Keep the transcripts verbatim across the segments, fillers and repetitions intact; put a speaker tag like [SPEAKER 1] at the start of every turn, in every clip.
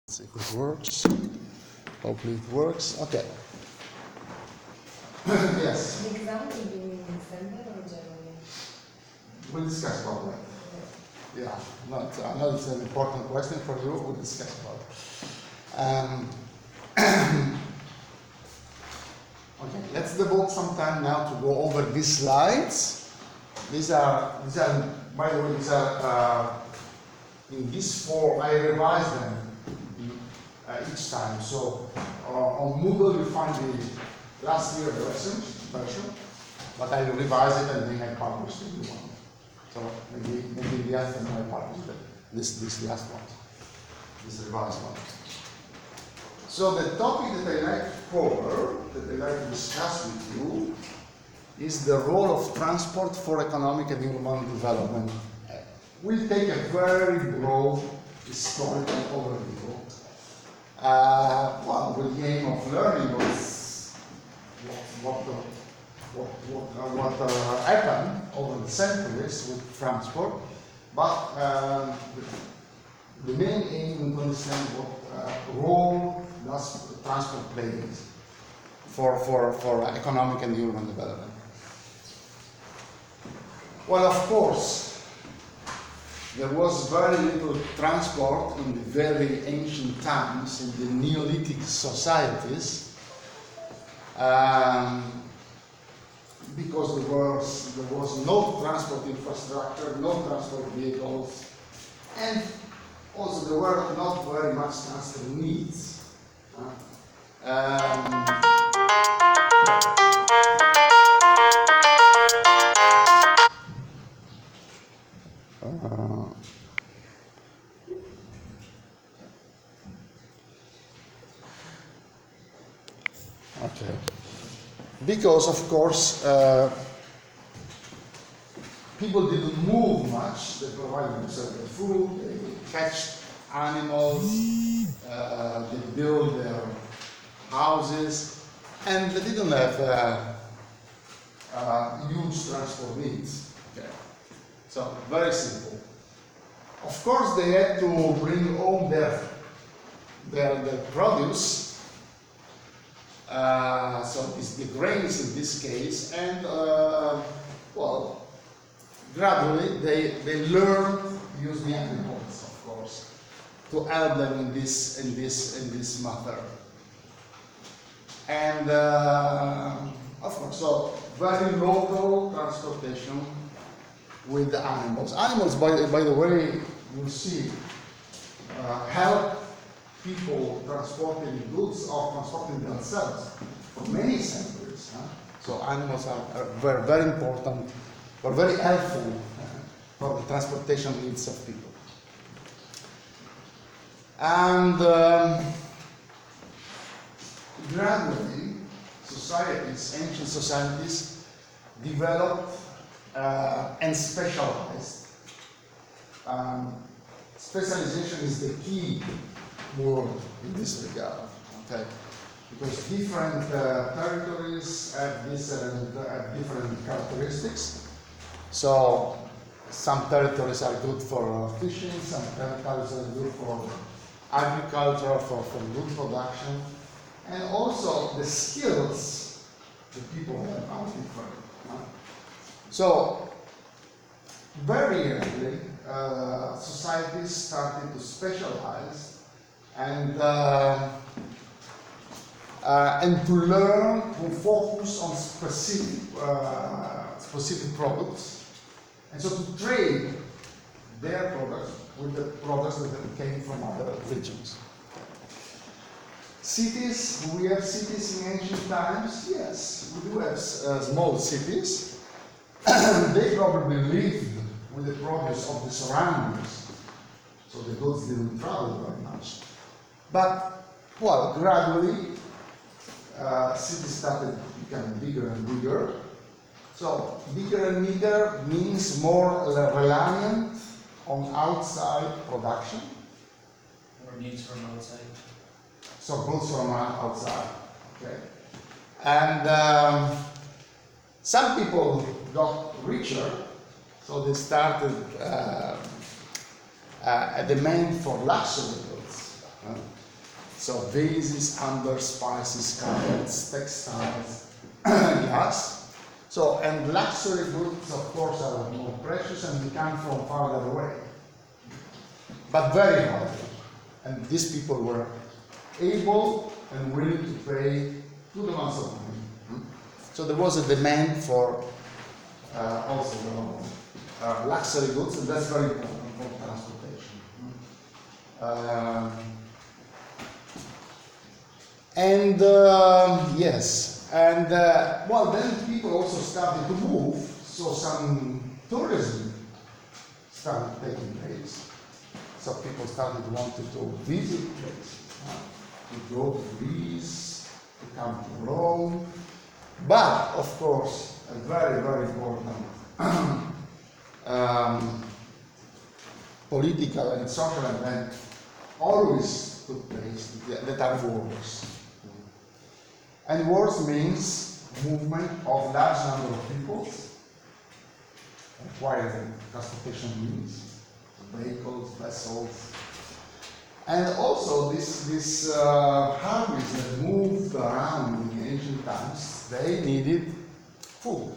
[SPEAKER 1] See if it works. Hopefully it works. Okay. Yes.
[SPEAKER 2] The exam will be in December or January?
[SPEAKER 1] We'll discuss about that. Yeah, not, I know it's an important question for you. We'll discuss about it. Um, okay, let's devote some time now to go over these slides. These are, these are by the way, these are uh, in this form. I revised them uh, each time. So uh, on Moodle you find the last year version, version, but I revise it and then I publish the new one. So maybe maybe the afternoon I publish the, this this last one, this revised one. So the topic that I like to cover, that I like to discuss with you, is the role of transport for economic and human development. We'll take a very broad historical overview. Uh, well, with the aim of learning what's, what, what, the, what, what, uh, what uh, happened over the centuries with transport, but uh, the, the main aim is to understand what uh, role does transport play for, for, for economic and human development. Well, of course, there was very little transport in the very ancient times, in the Neolithic societies, um, because there was, there was no transport infrastructure, no transport vehicles, and also there were not very much transport needs. Uh, um, Uh, okay. Because, of course, uh, people didn't move much. They provided themselves with food, they catch animals, uh, they build their houses, and they didn't have uh, uh, huge transport needs. Okay. So, very simple. Of course, they had to bring home their, their, their produce, uh, so it's the grains in this case, and, uh, well, gradually they, they learn to use the animals, of course, to help them in this, in this, in this matter. And, uh, of course, so very local transportation with the animals. Animals, by, by the way, you'll see, uh, help people transporting goods or transporting themselves for many centuries. Huh? So animals are, are very, very important, or very helpful uh, for the transportation needs of people. And um, gradually, societies, ancient societies, developed Uh, and specialized. Um, specialization is the key word in this regard, okay? Because different uh, territories have different, uh, have different characteristics. So some territories are good for uh, fishing, some territories are good for agriculture, for, for good production, and also the skills the people have are different. Huh? So, very early, uh, societies started to specialize and, uh, uh, and to learn to focus on specific, uh, specific products, and so to trade their products with the products that came from other regions. Cities, do we have cities in ancient times? Yes, we do have uh, small cities. They probably lived with the produce of the surroundings, so the goods didn't travel very much. But, well, gradually, uh, cities started becoming bigger and bigger. So, bigger and bigger means more reliant on outside production.
[SPEAKER 3] Or needs from outside.
[SPEAKER 1] So, goods from outside, okay? And um, some people got richer, so they started uh, uh, a demand for luxury goods. Uh, So vases, amber, spices, carpets, textiles, glass. So, and luxury goods, of course, are more precious and they come from farther away, but very valuable. And these people were able and willing to pay good amounts of money. So there was a demand for uh, also uh, luxury goods, and that's very important for transportation. Um, and um, yes, and uh, well, then people also started to move, so some tourism started taking place. So people started wanting to visit places, uh, to go to Greece, to come to Rome. But, of course, a very, very important um, political and social event always took place, that are wars. And wars means movement of large number of people, requiring transportation means, vehicles, vessels. And also this, this uh, armies that moved around in ancient times, they needed food.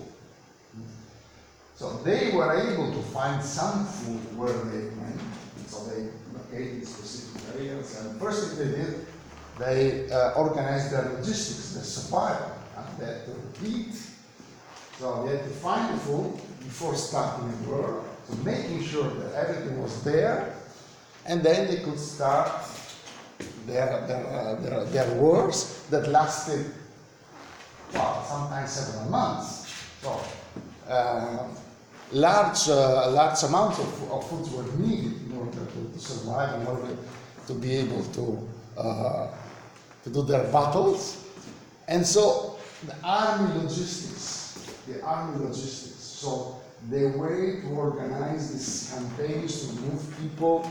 [SPEAKER 1] So they were able to find some food where they went, so they located specific areas. And the first thing they did, they uh, organized their logistics, their supply. Uh, they had to eat, so they had to find the food before starting the war, so making sure that everything was there. And then they could start their, their, uh, their, their wars that lasted, well, sometimes several months. So, uh, large, uh, large amounts of, of foods were needed in order to, to survive, in order to be able to, uh, to do their battles. And so, the army logistics, the army logistics, so the way to organize these campaigns to move people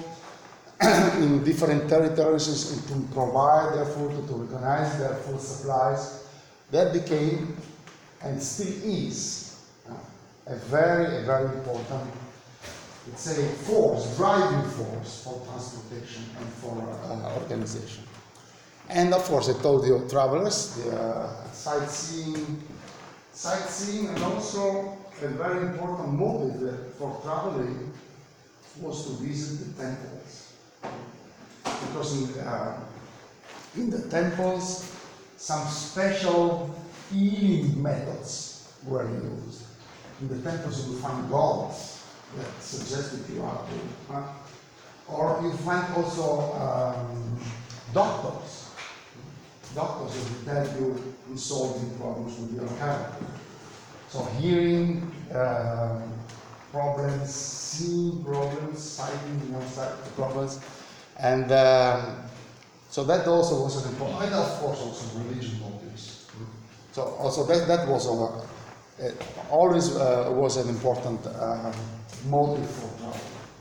[SPEAKER 1] in different territories and to provide their food, to organize their food supplies, that became and still is uh, a very, a very important, let's say, force, driving force for transportation and for uh, organization. And of course, I told you, travelers, the uh, sightseeing, sightseeing, and also a very important motive for traveling was to visit the temples. Because in, uh, in the temples, some special healing methods were used. In the temples, you will find gods that suggested you how to, uh, or you find also um, doctors, doctors who will tell you in solving problems with your character. So hearing um, problems, seeing problems, sighting, you know, sight problems. And um, so that also was an important, and of course also religious motives. So also that, that was a, uh, always uh, was an important uh, motive for travel.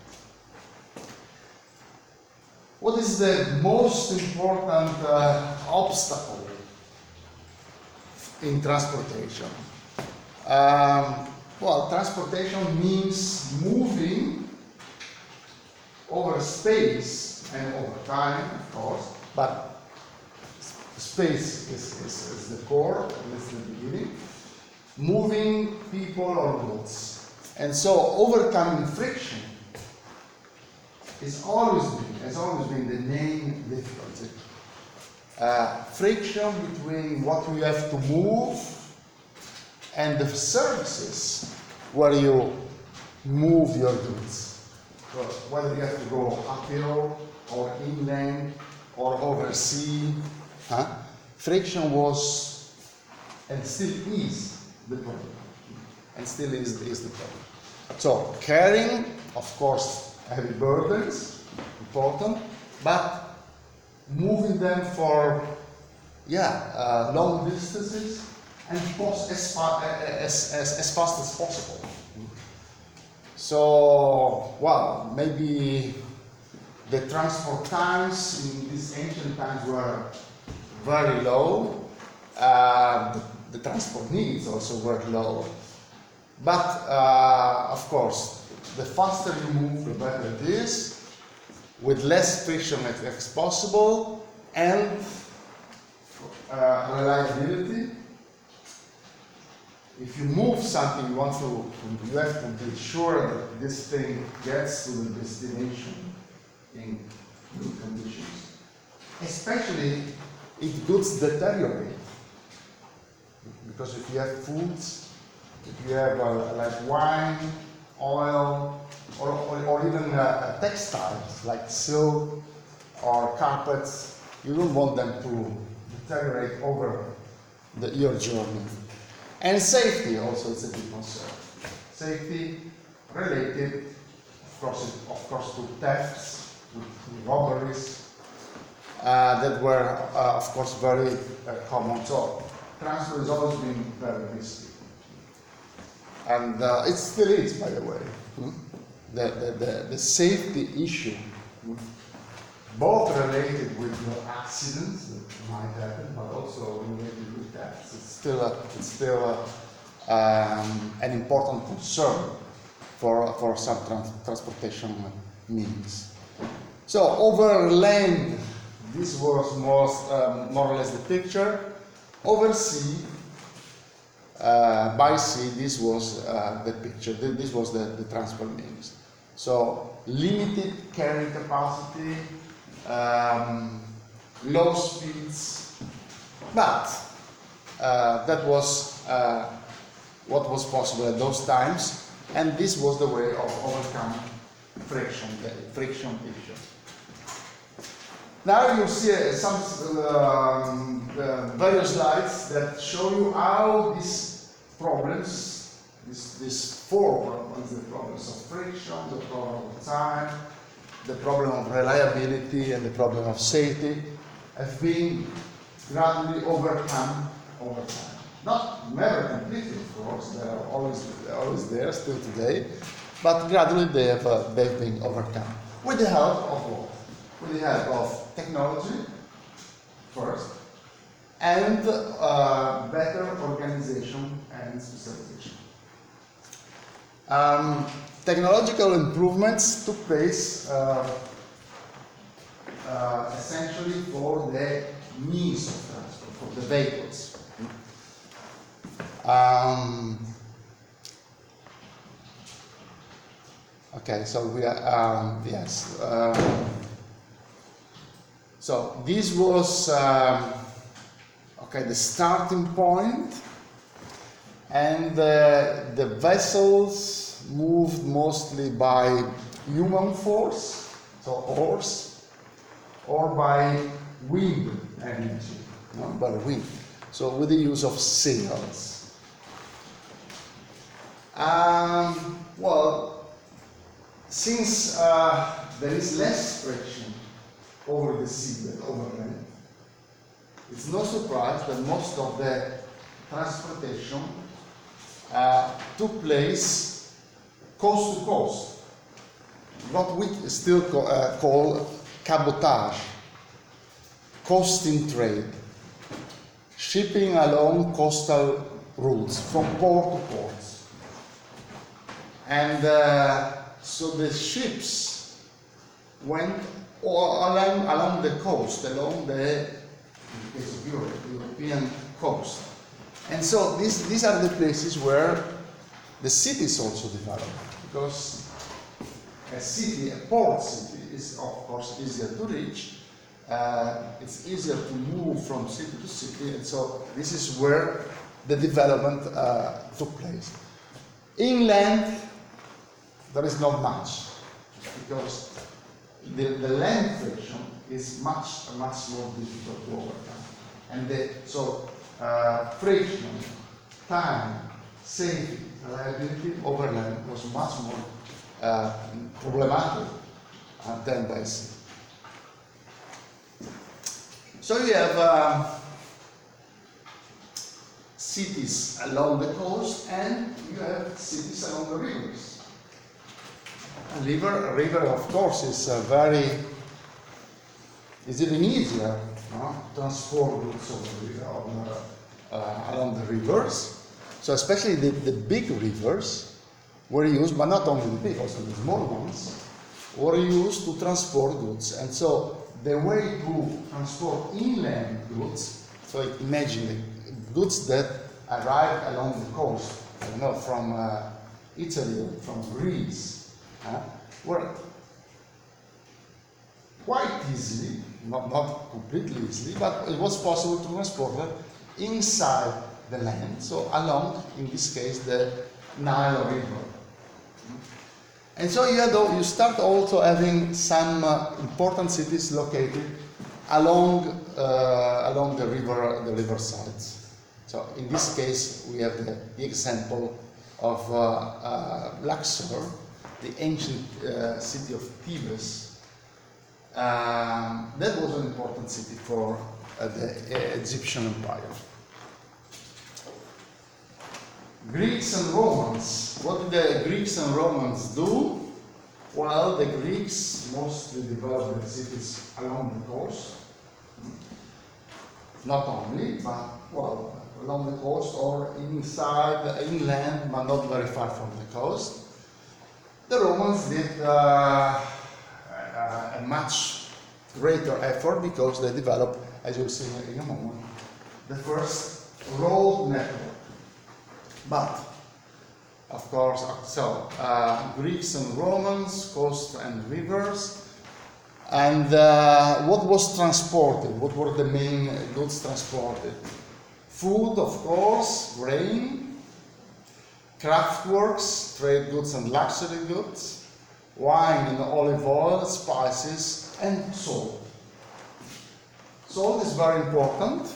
[SPEAKER 1] What is the most important uh, obstacle in transportation? Um, well, transportation means moving over space and over time, of course, but space is, is, is the core, and is the beginning. Moving people or goods. And so overcoming friction is always been, has always been the main difficulty. Uh, friction between what you have to move and the services where you move your goods. So whether you have to go uphill or inland or over sea, huh? Friction was and still is the problem, and still is, is the problem. So carrying, of course, heavy burdens, important, but moving them for, yeah, uh, long distances and post as, far, as, as, as fast as possible. So, well, maybe the transport times in these ancient times were very low. Uh, the, the transport needs also were low. But, uh, of course, the faster you move, the better it is, with less friction as, as possible, and uh, reliability. If you move something, you want to, you have to be sure that this thing gets to the destination in good conditions. Especially if goods deteriorate. Because if you have foods, if you have uh, like wine, oil, or, or, or even uh, textiles like silk or carpets, you don't want them to deteriorate over the, your journey. And safety also is a big concern. Safety related, of course, of course to thefts, to, to robberies, uh, that were, uh, of course, very uh, common. So transport has always been very risky. And uh, it still is, by the way. Hmm? The, the, the, the safety issue, hmm? both related with the accidents that might happen, but also related with thefts. It's still, a, it's still a, um, an important concern for, for some trans transportation means. So over land, this was most, um, more or less the picture. Over sea, uh, by sea, this was uh, the picture. This was the, the transport means. So limited carrying capacity, um, low speeds, but uh, that was uh, what was possible at those times, and this was the way of overcoming friction, the friction issue. Now you see uh, some um, uh, various slides that show you how these problems, this, these four problems, the problems of friction, the problem of time, the problem of reliability, and the problem of safety, have been gradually overcome over time. Not never completely, of course, they are always, they're always there still today, but gradually they have, uh, they've been overcome. With the help of what? With the help of technology, first, and uh, better organization and specialization. Um, technological improvements took place uh, uh, essentially for the means of transport, for the vehicles. Um, okay, so we are, um, yes. Um, so this was, um, okay, the starting point, and uh, the vessels moved mostly by human force, so oars, or by wind energy, no? by wind, so with the use of sails. Um, well, since uh, there is less friction over the sea than over land, it's no surprise that most of the transportation uh, took place coast to coast, what we still co uh, call cabotage, coasting trade, shipping along coastal routes from port to port. And uh, so the ships went all along, along the coast, along the, in the case of Europe, European coast. And so these, these are the places where the cities also developed, because a city, a port city, is of course easier to reach. Uh, it's easier to move from city to city, and so this is where the development uh, took place. Inland, there is not much, because the, the land friction is much, much more difficult to overcome. And the, so uh, friction, time, safety, reliability over land was much more uh, problematic uh, than by sea. So you have uh, cities along the coast, and you have cities along the rivers. A river, a river of course, is uh, very, is even easier no? to transport goods over the, on, uh, uh, along the rivers. So especially the, the big rivers were used, but not only the big, also the small ones, were used to transport goods. And so the way to transport inland goods, so imagine the goods that arrive along the coast, I don't know, from uh, Italy, from Greece, uh, were quite easily, not, not completely easily, but it was possible to transport them inside the land, so along, in this case, the Nile River. And so you, had, you start also having some uh, important cities located along, uh, along the river, the river sides. So in this case, we have the, the example of uh, uh, Luxor, the ancient uh, city of Thebes. Um, that was an important city for uh, the uh, Egyptian Empire. Greeks and Romans. What did the Greeks and Romans do? Well, the Greeks mostly developed their cities along the coast. Not only, but, well, along the coast or inside, inland, but not very far from the coast. The Romans did uh, a, a much greater effort because they developed, as you'll see in a moment, the first road network. But, of course, so uh, Greeks and Romans, coast and rivers, and uh, what was transported? What were the main goods transported? Food, of course, grain, craftworks, trade goods and luxury goods, wine and olive oil, spices, and salt. Salt is very important.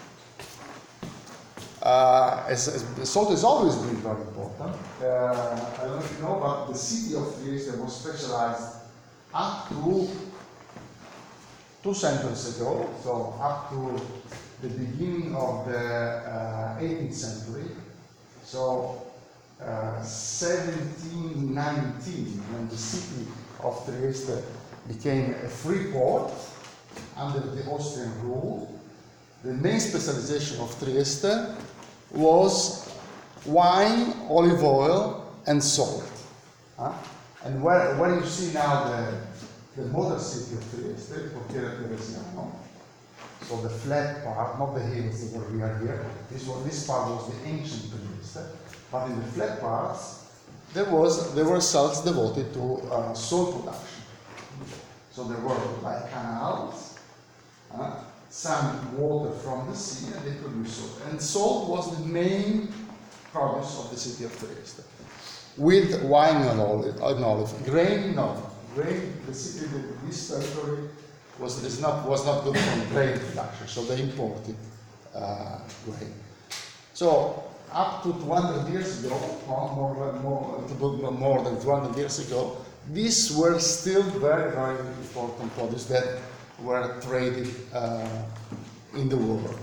[SPEAKER 1] Uh, as, as, salt has always been very important. Uh, I don't know if you know, but the city of Trieste was specialized up to two centuries ago, so up to the beginning of the uh, eighteenth century. So uh, seventeen nineteen, when the city of Trieste became a free port under the Austrian rule, the main specialization of Trieste was wine, olive oil, and salt. Huh? And where, where you see now the, the modern city of Trieste, Portiere Teresiano, so the flat part, not the hills that we are here, this, was, this part was the ancient Trieste, but in the flat parts, there, was, there were cells devoted to uh, salt production. So there were like canals, uh, some water from the sea, and they produced salt. And salt was the main produce of the city of Trieste. With wine and olive, and olive. Grain, no. Grain, the city, this territory was, is not, was not good for grain production, so they imported uh, grain. So up to two hundred years ago, more, more, more than two hundred years ago, these were still very, very important products that were traded uh, in the world.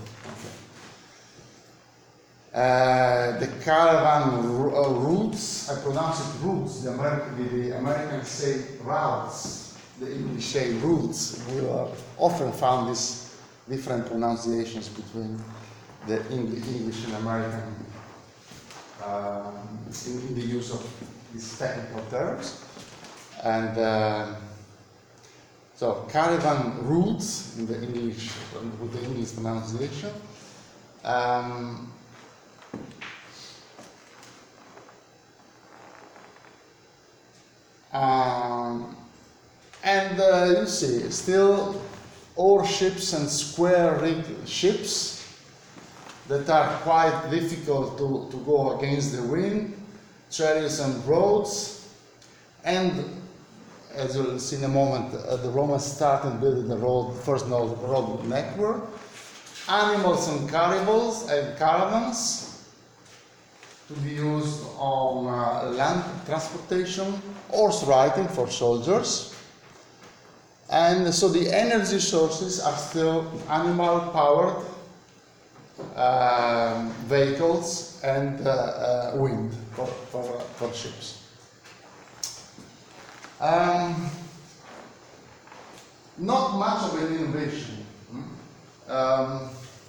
[SPEAKER 1] Okay. Uh, the caravan uh, routes, I pronounce it routes, the, American, the Americans say routes, the English say routes. We are often found these different pronunciations between the English, English and American um, in, in the use of these technical terms. And uh, so caravan routes in the English, with the English pronunciation. Um, um, and uh, you see, still oar ships and square-rigged ships that are quite difficult to, to go against the wind, chariots and roads, and as you'll see in a moment, uh, the Romans started building the road, first road, road network, animals and caravels and caravans to be used on uh, land transportation, horse riding for soldiers, and so the energy sources are still animal-powered uh, vehicles and uh, uh, wind for, for, for ships. Um, not much of an innovation. Um,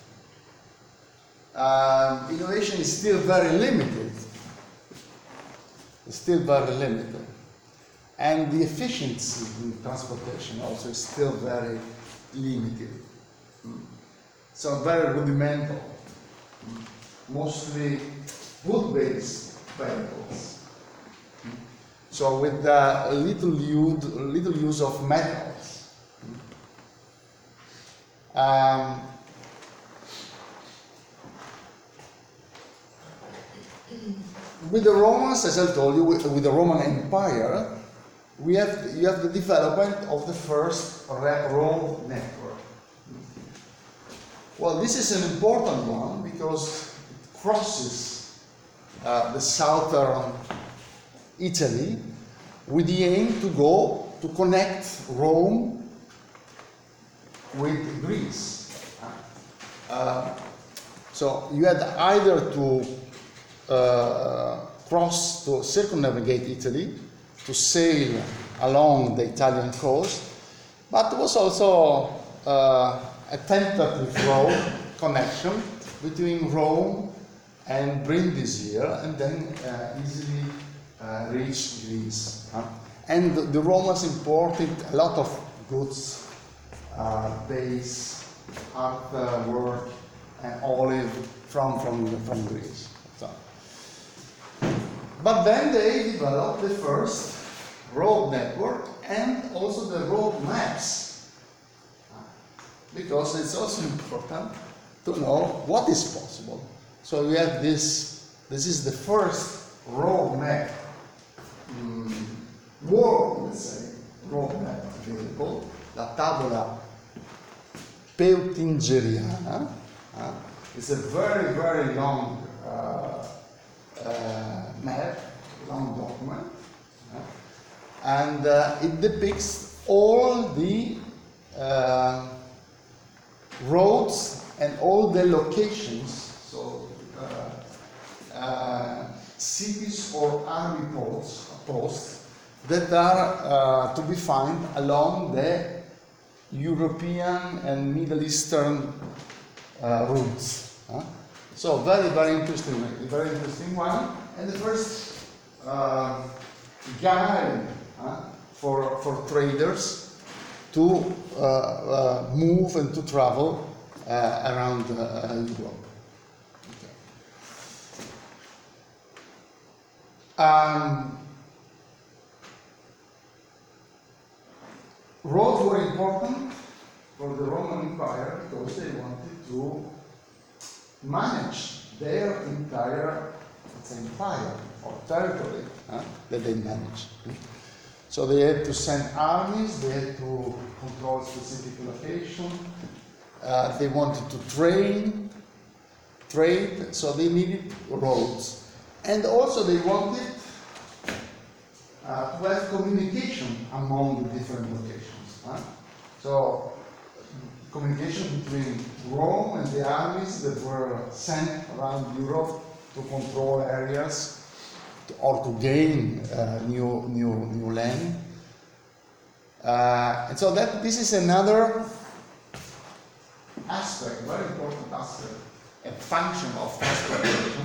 [SPEAKER 1] uh, innovation is still very limited. It's still very limited. and the efficiency in transportation also is still very limited. Mm. So very rudimental, mm. mostly wood-based vehicles. Mm. So with uh, little, use, little use of metals. Mm. Um, with the Romans, as I told you, with, with the Roman Empire, we have you have the development of the first road network. Well, this is an important one because it crosses uh, the southern Italy with the aim to go to connect Rome with Greece. Uh, so you had either to uh, cross to circumnavigate Italy, to sail along the Italian coast, but there was also uh, a tentative road connection between Rome and Brindisi, and then uh, easily uh, reach Greece. Huh? And the, the Romans imported a lot of goods, uh, base, art uh, work, and olive from, from, from Greece. So. But then they developed the first road network and also the road maps, because it's also important to know what is possible. So we have this, this is the first road map, um, world, let's say, road map available, La Tavola Peutingeriana. Uh, it's a very, very long uh, uh, map, long document. Uh, and uh, it depicts all the uh, roads and all the locations, so uh, uh, cities or army posts, posts that are uh, to be found along the European and Middle Eastern uh, routes. Huh? So very, very interesting, very interesting one. And the first uh, guide uh, for, for traders to uh, uh, move and to travel uh, around uh, Europe. Okay. Um, roads were important for the Roman Empire because they wanted to manage their entire empire or territory uh, that they managed. So they had to send armies, they had to control specific location, uh, they wanted to train, trade, so they needed roads. And also they wanted uh, to have communication among the different locations. Huh? So communication between Rome and the armies that were sent around Europe to control areas or to gain uh, new, new, new land. Uh, and so that this is another aspect, very important aspect, a function of transportation.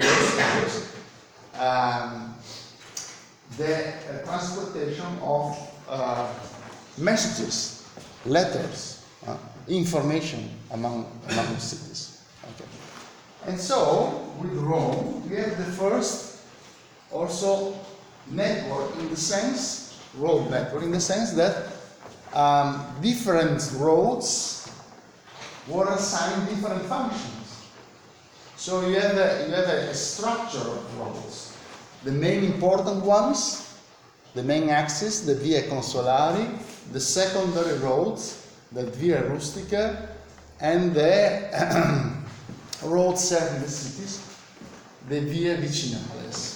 [SPEAKER 1] um, the uh, transportation of uh, messages, letters, uh, information among, among the cities. Okay. And so, with Rome, we have the first also network in the sense, road network, in the sense that um, different roads were assigned different functions. So you have a, you have a, a structure of roads. The main important ones, the main axis, the Via Consolari, the secondary roads, the Via Rustica, and the roads serving the cities, the Via Vicinales.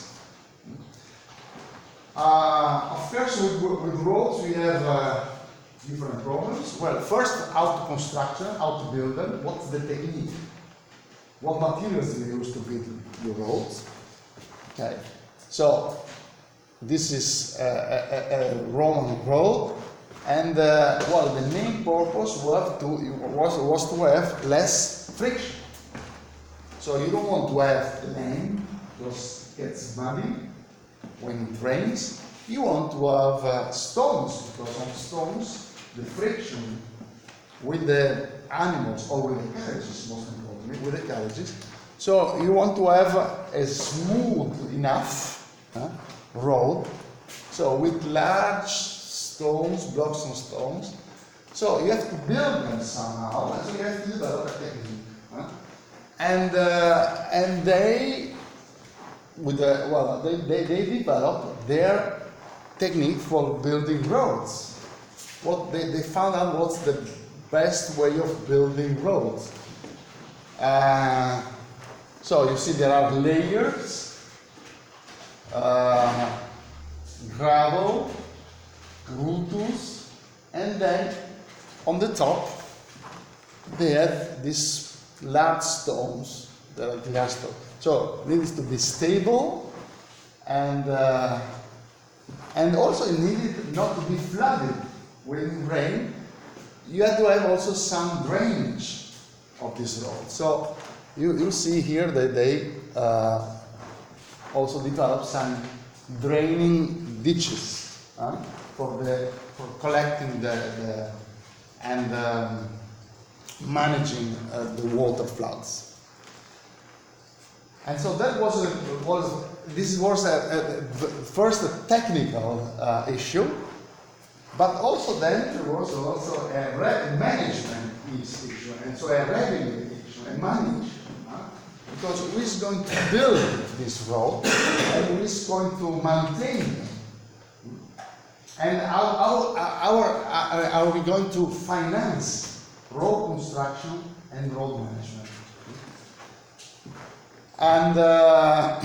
[SPEAKER 1] Uh, of course, with, with roads we have uh, different problems. Well, first, how to construct them, how to build them, what's the technique? What materials do you use to build your roads? Okay, so this is a, a, a Roman road, and uh, well, the main purpose was to was, was to have less friction. So you don't want to have land because it gets muddy when it rains. you want to have uh, stones, because on stones, the friction with the animals or with the carriages, most importantly, with the carriages. So you want to have a smooth enough uh, road, so with large stones, blocks and stones. So you have to build them somehow, and so you have to develop a technique. Uh, and uh, and they, with the, well, they, they, they developed their technique for building roads. What they, they found out what's the best way of building roads. Uh, so you see there are layers, uh, gravel, brutus, and then on the top they have these large stones that are glass stones. So it needs to be stable, and uh, and also it needed not to be flooded with rain. You have to have also some drainage of this road. So you, you see here that they uh, also developed some draining ditches uh, for the for collecting the, the and um, managing uh, the water floods. And so that was a, was this was a, a, first a technical uh, issue. But also then there was also a re- management issue, and so a revenue issue, a money issue. Huh? Because who is going to build this road, and who is going to maintain them? And how, how, how are, are we going to finance road construction and road management? And uh,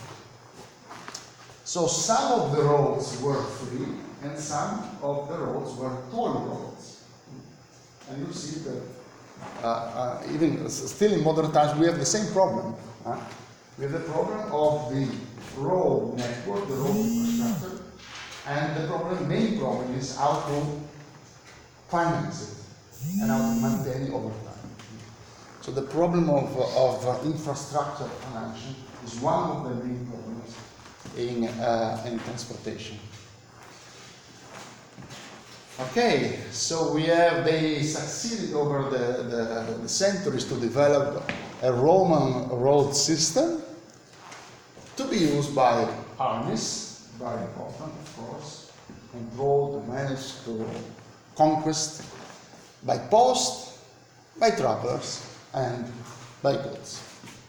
[SPEAKER 1] so some of the roads were free, and some of the roads were toll roads. And you see that uh, uh, even still in modern times we have the same problem. Huh? We have the problem of the road network, the road infrastructure, and the problem, main problem is how to finance it and how to maintain it over time. So the problem of, of uh, infrastructure financing is one of the main problems in, uh, in transportation. Okay, so we have, they succeeded over the, the, the centuries to develop a Roman road system to be used by armies, very important of course, control, to manage, to conquest, by post, by travelers, and by goods.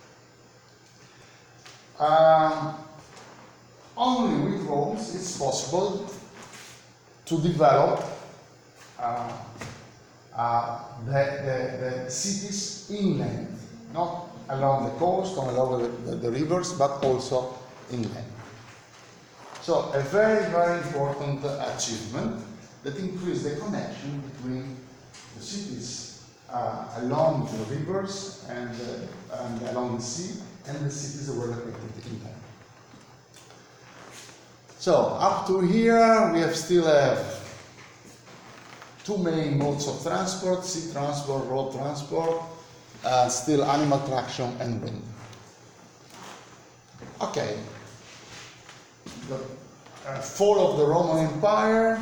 [SPEAKER 1] Um, only with roads it's possible to develop uh, uh, the, the, the cities inland, not along the coast or along the, the, the rivers, but also inland. So a very, very important achievement that increased the connection between the cities uh, along the rivers and, uh, and along the sea, and the cities that were located inland. So up to here we have still have two main modes of transport: sea transport, road transport, uh, still animal traction and wind. Okay. The uh, fall of the Roman Empire.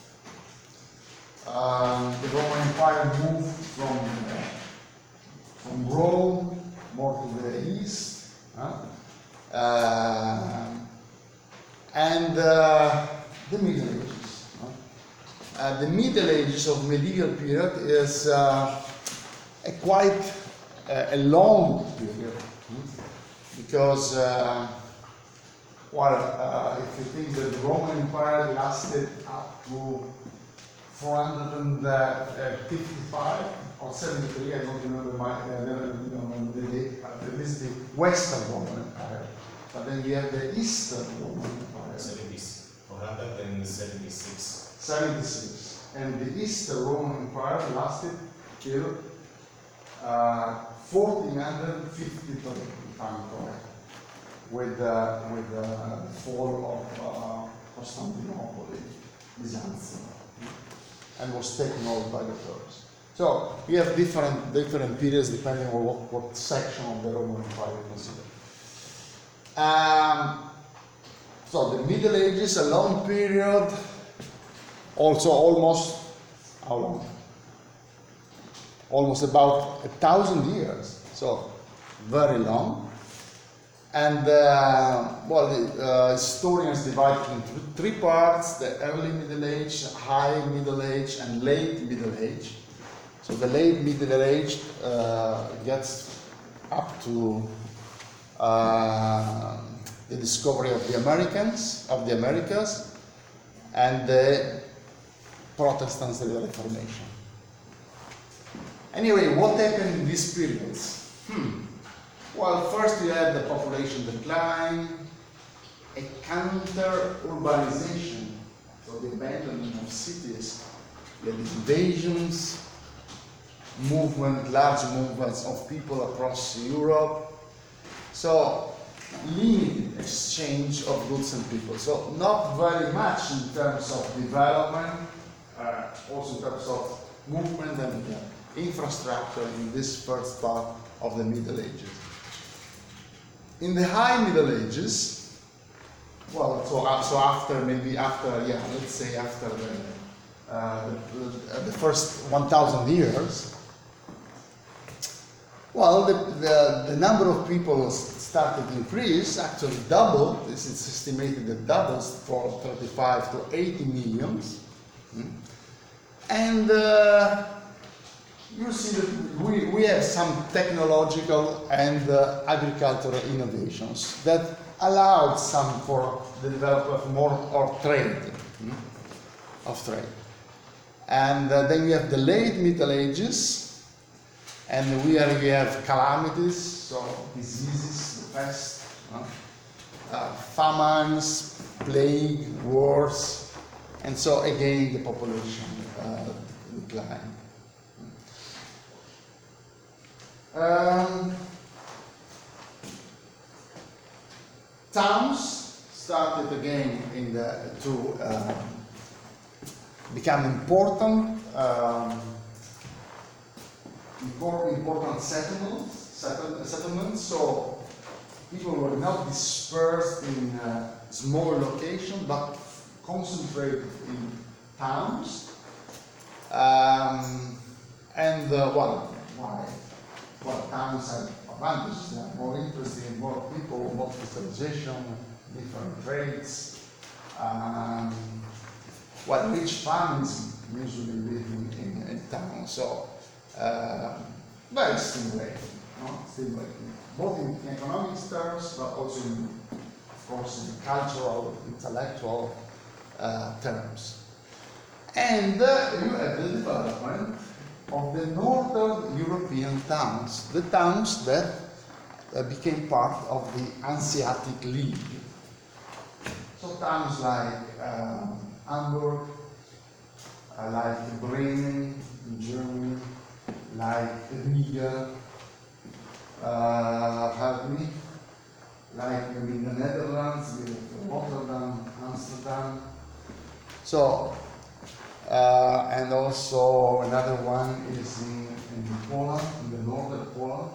[SPEAKER 1] Uh, the Roman Empire moved from, uh, from Rome more to the east. Huh? Uh, and uh, the Middle Ages. Huh? Uh, the Middle Ages of medieval period is uh, a quite uh, a long period, hmm? because uh, well, uh, if you think that the Roman Empire lasted up to four hundred fifty-five or seventy-three, I don't remember my, uh, you know, the date, but this is the Western Roman Empire. But then we have the Eastern Roman Empire.
[SPEAKER 4] seventy-six, four hundred seventy-six.
[SPEAKER 1] seventy-six. And the Eastern Roman Empire lasted till uh, fourteen fifty-three, if I'm correct, with, uh, with uh, the fall of uh, Constantinople, Byzantium, and was taken over by the Turks. So we have different different periods depending on what, what section of the Roman Empire you consider. Um, So the Middle Ages, a long period, also almost, how long? Almost about a thousand years, so very long. And uh, well, the uh, historians divide it into three parts: the early Middle Age, high Middle Age, and late Middle Age. So the late Middle Age uh, gets up to uh, the discovery of the Americans, of the Americas, and the Protestants of the Reformation. Anyway, what happened in these periods? Hmm. Well, first we had the population decline, a counter-urbanization, so the abandonment of cities, the invasions, movement, large movements of people across Europe. So, limited exchange of goods and people. So, not very much in terms of development, uh, also in terms of movement and uh, infrastructure in this first part of the Middle Ages. In the High Middle Ages, well, so, uh, so after, maybe after, yeah, let's say after the, uh, the, the first one thousand years, well, the, the, the number of people started to increase, actually doubled. This is estimated that doubles from thirty-five to eighty millions. And uh, you see that we, we have some technological and uh, agricultural innovations that allowed some for the development of more of trade, hmm? of trade. And uh, then we have the late Middle Ages, and we, are, we have calamities, so diseases, the pest, uh, uh, famines, plague, wars, and so again the population uh, decline. Um, towns started again in the, to uh, become important, um, important, important settlements, settle, settlements. So people were not dispersed in uh, small locations, but concentrated in towns. Um, and uh, well, why? Well, towns have advantages. They are more interesting, more people, more specialization, different trades. Um, well, rich families usually live in, in, in town, so uh, very stimulating, no? Stimulating, both in economic terms, but also in, of course, in cultural, intellectual uh, terms. And uh, you have the development of the northern European towns, the towns that uh, became part of the Hanseatic League. So towns like um, Hamburg, uh, like Bremen in Germany, like Riga, uh, help me, like in the Netherlands with Rotterdam, Amsterdam. So, uh, and also another one is in, in Poland, in the northern Poland.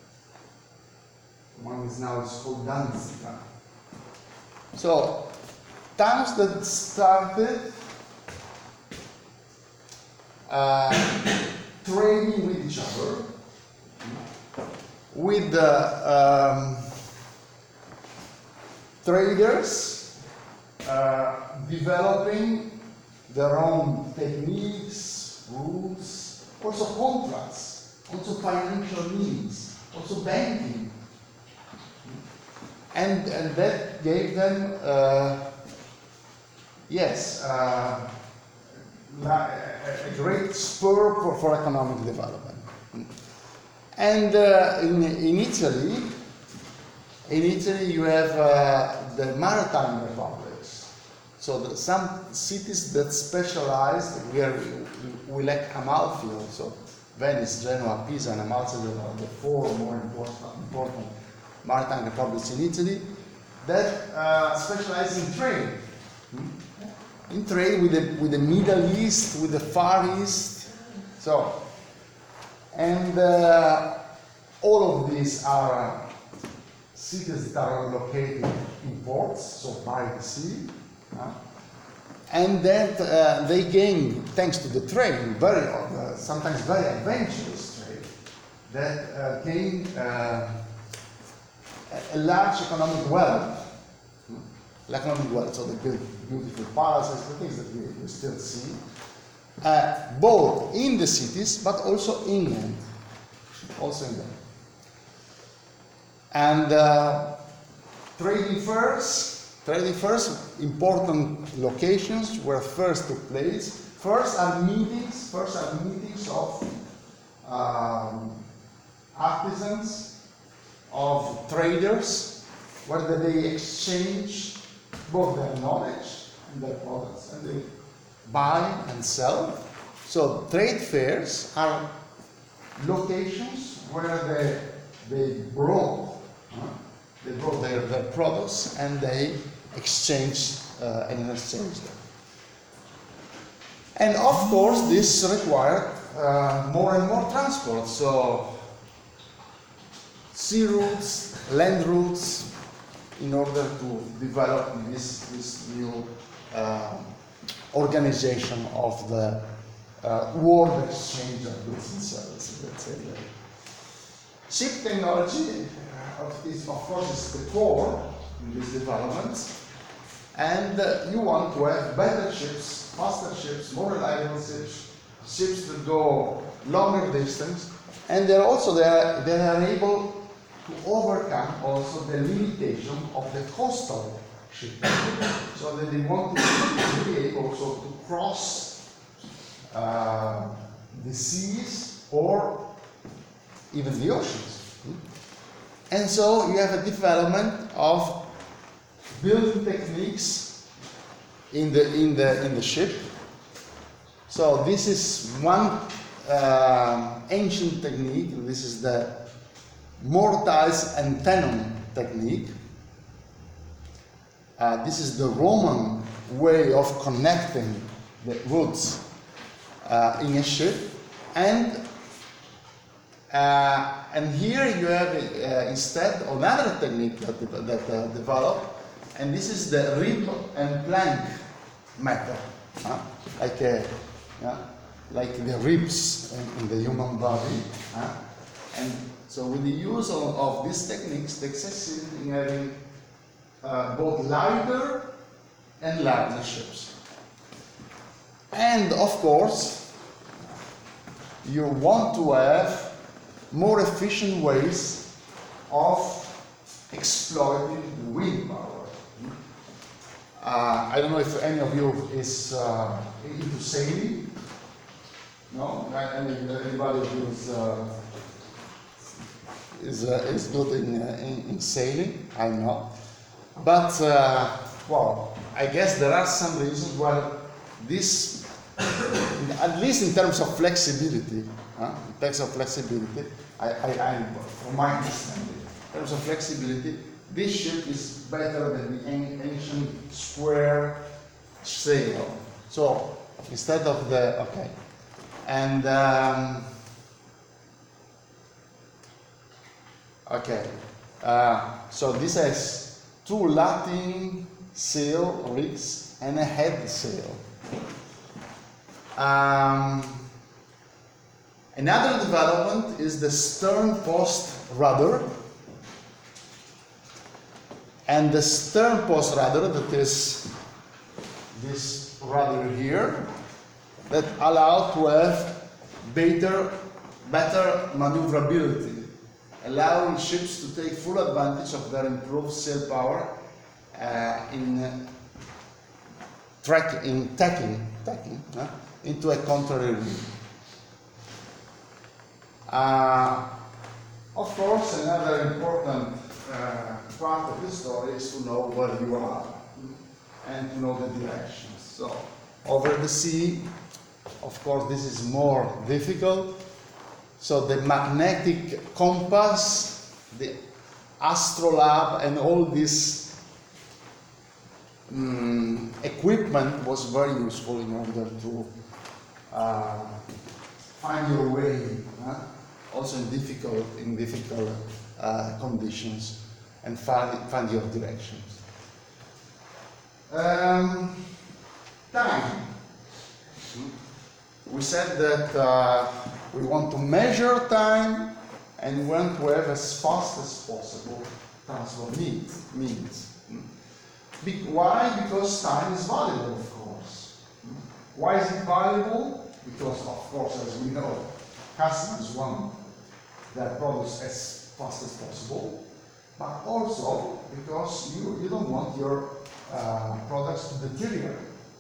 [SPEAKER 1] One is now it's called Danzig. So, towns that started uh, trading with each other, with the um, traders uh, developing their own techniques, rules, also contracts, also financial means, also banking. And, and that gave them, uh, yes, uh, a great spur for, for economic development. And uh, in, in Italy, in Italy you have uh, the maritime republics. So the, some cities that specialized, where we, we lack Amalfi also, Venice, Genoa, Pisa, and Amalfi are the four more important, important maritime republics in Italy that uh, specialize in trade. Hmm? In trade with the, with the Middle East, with the Far East. So, and uh, all of these are uh, cities that are located in ports, so by the sea. Uh, and that uh, they gain, thanks to the trade, very, uh, sometimes very adventurous trade, that uh, gain uh, a large economic wealth. Economic wealth, so they build beautiful palaces, the things that we, we still see, uh, both in the cities but also inland, also inland. And uh, trading fairs, trading fairs, important locations where first took place. First are meetings, first are meetings of um, artisans, of traders, where they exchange both their knowledge and their products, and they buy and sell. So trade fairs are locations where they, they brought, uh, they brought their, their products and they exchange uh, and exchange them. And of course, this required uh, more and more transport. So sea routes, land routes, in order to develop this, this new uh, organization of the uh, world exchange of goods and services, let's say that. Ship technology uh, is, of course, is the core in this development, and uh, you want to have better ships, faster ships, more reliable ships, ships that go longer distance, and they're also they are, they are able to overcome also the limitation of the coastal shipping, so that they want to be able also to cross uh, the seas or even the oceans. And so you have a development of building techniques in the in the in the ship. So this is one uh, ancient technique. This is the mortise and tenon technique. Uh, this is the Roman way of connecting the woods uh, in a ship, and uh, and here you have uh, instead another technique that that uh, developed, and this is the rib and plank method, huh? like a, yeah, like the ribs in, in the human body, huh? And so with the use of, of these techniques, they succeed in having uh, both lighter and larger ships. And of course, you want to have more efficient ways of exploiting the wind power. Uh, I don't know if any of you is uh, into sailing. No? Any, anybody who is uh, is, uh, is good in, uh, in, in sailing? I'm not. But, uh, well, I guess there are some reasons why this, at least in terms of flexibility, huh? in terms of flexibility, I, I, I, from my understanding, in terms of flexibility, this ship is better than the ancient square sail. So, instead of the, okay, and, um, okay, uh, so this has two Latin sail rigs and a head sail. Um, another development is the stern post rudder. And the stern post rudder, that is this rudder here, that allow to have better, better maneuverability, allowing ships to take full advantage of their improved sail power uh, in uh, track, in tacking, tacking uh, into a contrary wind. Uh, of course, another important uh, part of the story is to know where you are and to know the directions. So, over the sea, of course, this is more difficult. So the magnetic compass, the astrolabe, and all this um, equipment was very useful in order to uh, find your way, huh? also in difficult, in difficult uh, conditions. and find, find your directions. Um, time. We said that uh, we want to measure time and we want to have as fast as possible transport means. means. Be- why? Because time is valuable, of course. Why is it valuable? Because, of course, as we know, customers want their products as fast as possible, but also because you, you don't want your uh, products to deteriorate.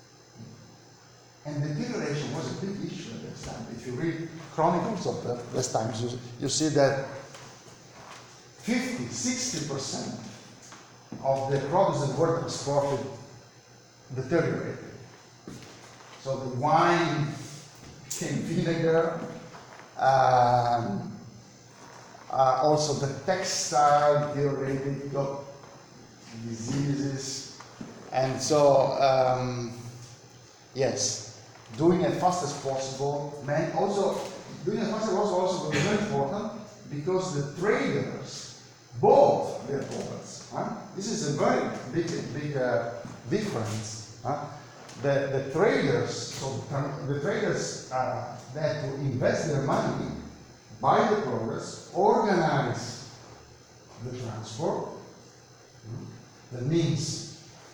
[SPEAKER 1] And deterioration was a big issue at that time. If you read chronicles of the last times, you, you see that fifty, sixty percent of the products that were transported deteriorated. So the wine became vinegar, um, uh, also the textile deteriorated, got diseases, and so um, yes. Doing as fast as possible, man, also, doing as fast as possible also was very important because the traders bought their products. Huh? This is a very big, big uh, difference. Huh? The, the traders, so the, the traders uh, that to invest their money, buy the products, organize the transport. That means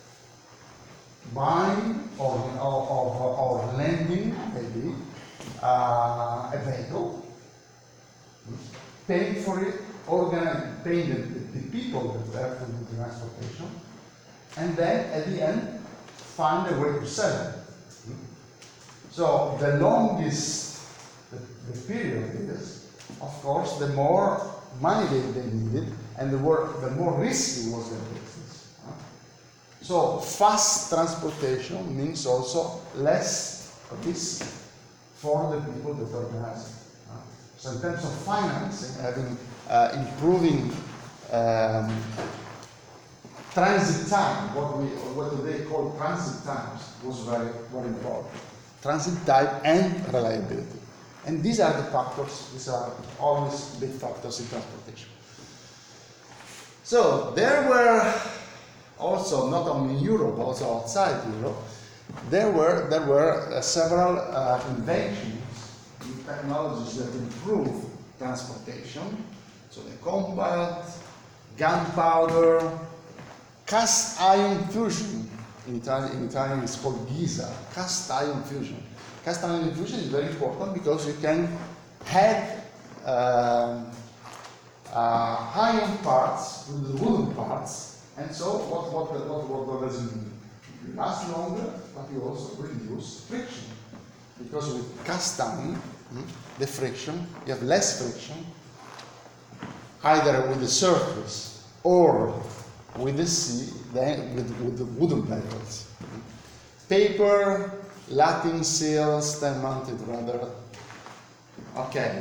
[SPEAKER 1] buying or, or, or, or lending, maybe, uh, a vehicle, paying for it, organize, paying the, the, the people that have to do the transportation, and then at the end, find a way to sell it. So the longest the, the period is, of course, the more money they, they needed, and the more, the more risky was their business. So fast transportation means also less risk for the people that organize it. So in terms of financing, having uh, improving um, transit time, what we what do they call transit times, was very very important. Transit time and reliability, and these are the factors. These are always big factors in transportation. So there were. Also, not only in Europe, also outside Europe, there were there were uh, several uh, inventions, new technologies that improve transportation. So the combat, gunpowder, cast iron fusion. In Italian, in Italian, it's called Giza. Cast iron fusion. Cast iron fusion is very important because you can add uh, uh, iron parts with the wooden parts. And so, what, what, what, what, what does it mean? You last longer, but you also reduce friction. Because with cast iron, the friction, you have less friction, either with the surface or with the sea, than with, with the wooden metals. Paper, Latin seals, then mounted rudder. Okay.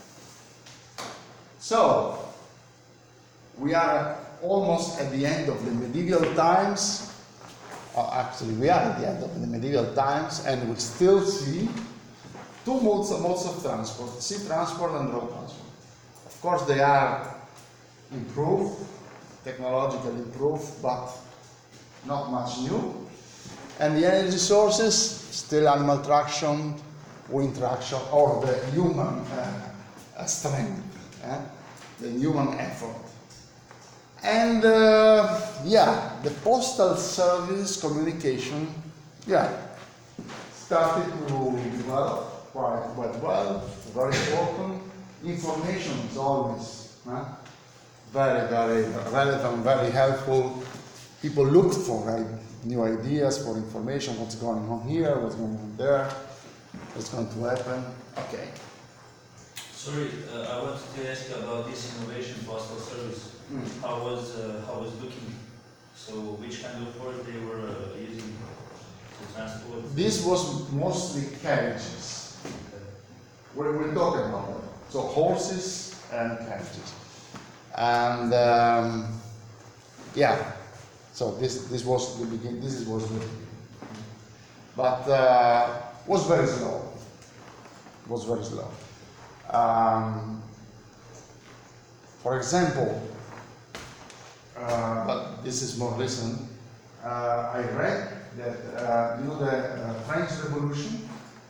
[SPEAKER 1] So, we are almost at the end of the medieval times. Uh, actually, we are at the end of the medieval times, and we still see two modes, modes of transport: sea transport and road transport. Of course, they are improved, technologically improved, but not much new. And the energy sources, still animal traction, wind traction, or the human uh, strength, eh? the human effort. And uh, yeah, the postal service communication, yeah, started to develop quite, quite well, very important. Information is always eh? very, very relevant, very helpful. People look for right, new ideas, for information, what's going on here, what's going on there, what's going to happen. Okay.
[SPEAKER 3] Sorry, uh, I wanted to ask you about this innovation postal service. Mm. How was uh, how was looking? So which kind of force they were uh, using to transport?
[SPEAKER 1] This was mostly carriages. We will talk about it. So horses and carriages, and um, yeah. So this this was the beginning. This was the beginning, but uh, was very slow. Was very slow. Um, for example, uh, this is more recent. Uh, I read that uh, you know the uh, French Revolution.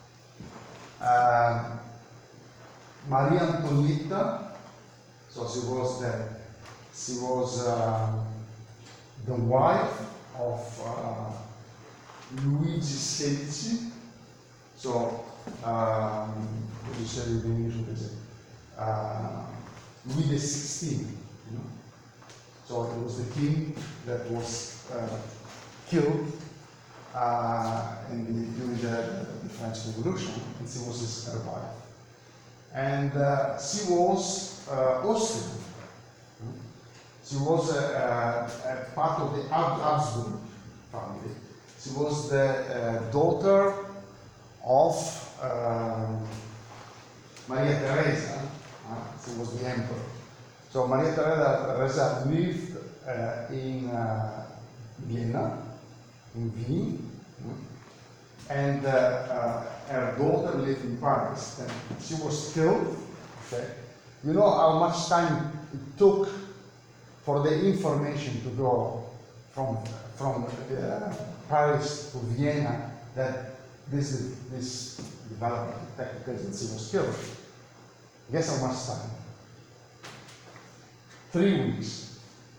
[SPEAKER 1] Uh, Marie Antonietta, so she was the she was uh, the wife of uh, Luigi sedici. So um, what do you say in English? What is it? Uh, Louis the sixteenth. You know? So it was the king that was uh, killed uh, in the, during the, the French Revolution, and she was his uh, wife. And uh, she was uh, Austrian. She was a, a, a part of the Habsburg family. She was the uh, daughter of uh, Maria Theresa. Uh, she was the emperor. So Maria Theresa lived uh, in uh, Vienna, in Wien, and uh, uh, her daughter lived in Paris. And she was killed. Okay. You know how much time it took for the information to go from from uh, Paris to Vienna that this this development because she was killed. Guess how much time? Three weeks.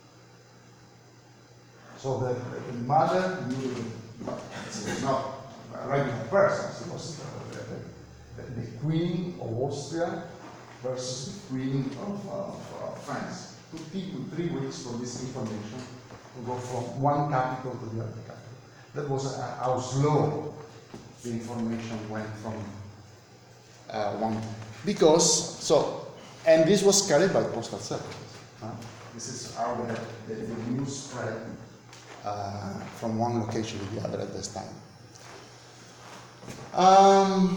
[SPEAKER 1] So the, the mother knew she was not a regular person. She was the, the, the queen of Austria versus the queen of, of, of France. It took people three weeks for this information to go from one capital to the other capital. That was uh, how slow the information went from uh, one. Because, so, and this was carried by postal service. Huh? This is how the, the, the news spread uh, from one location to the other at this time. Um,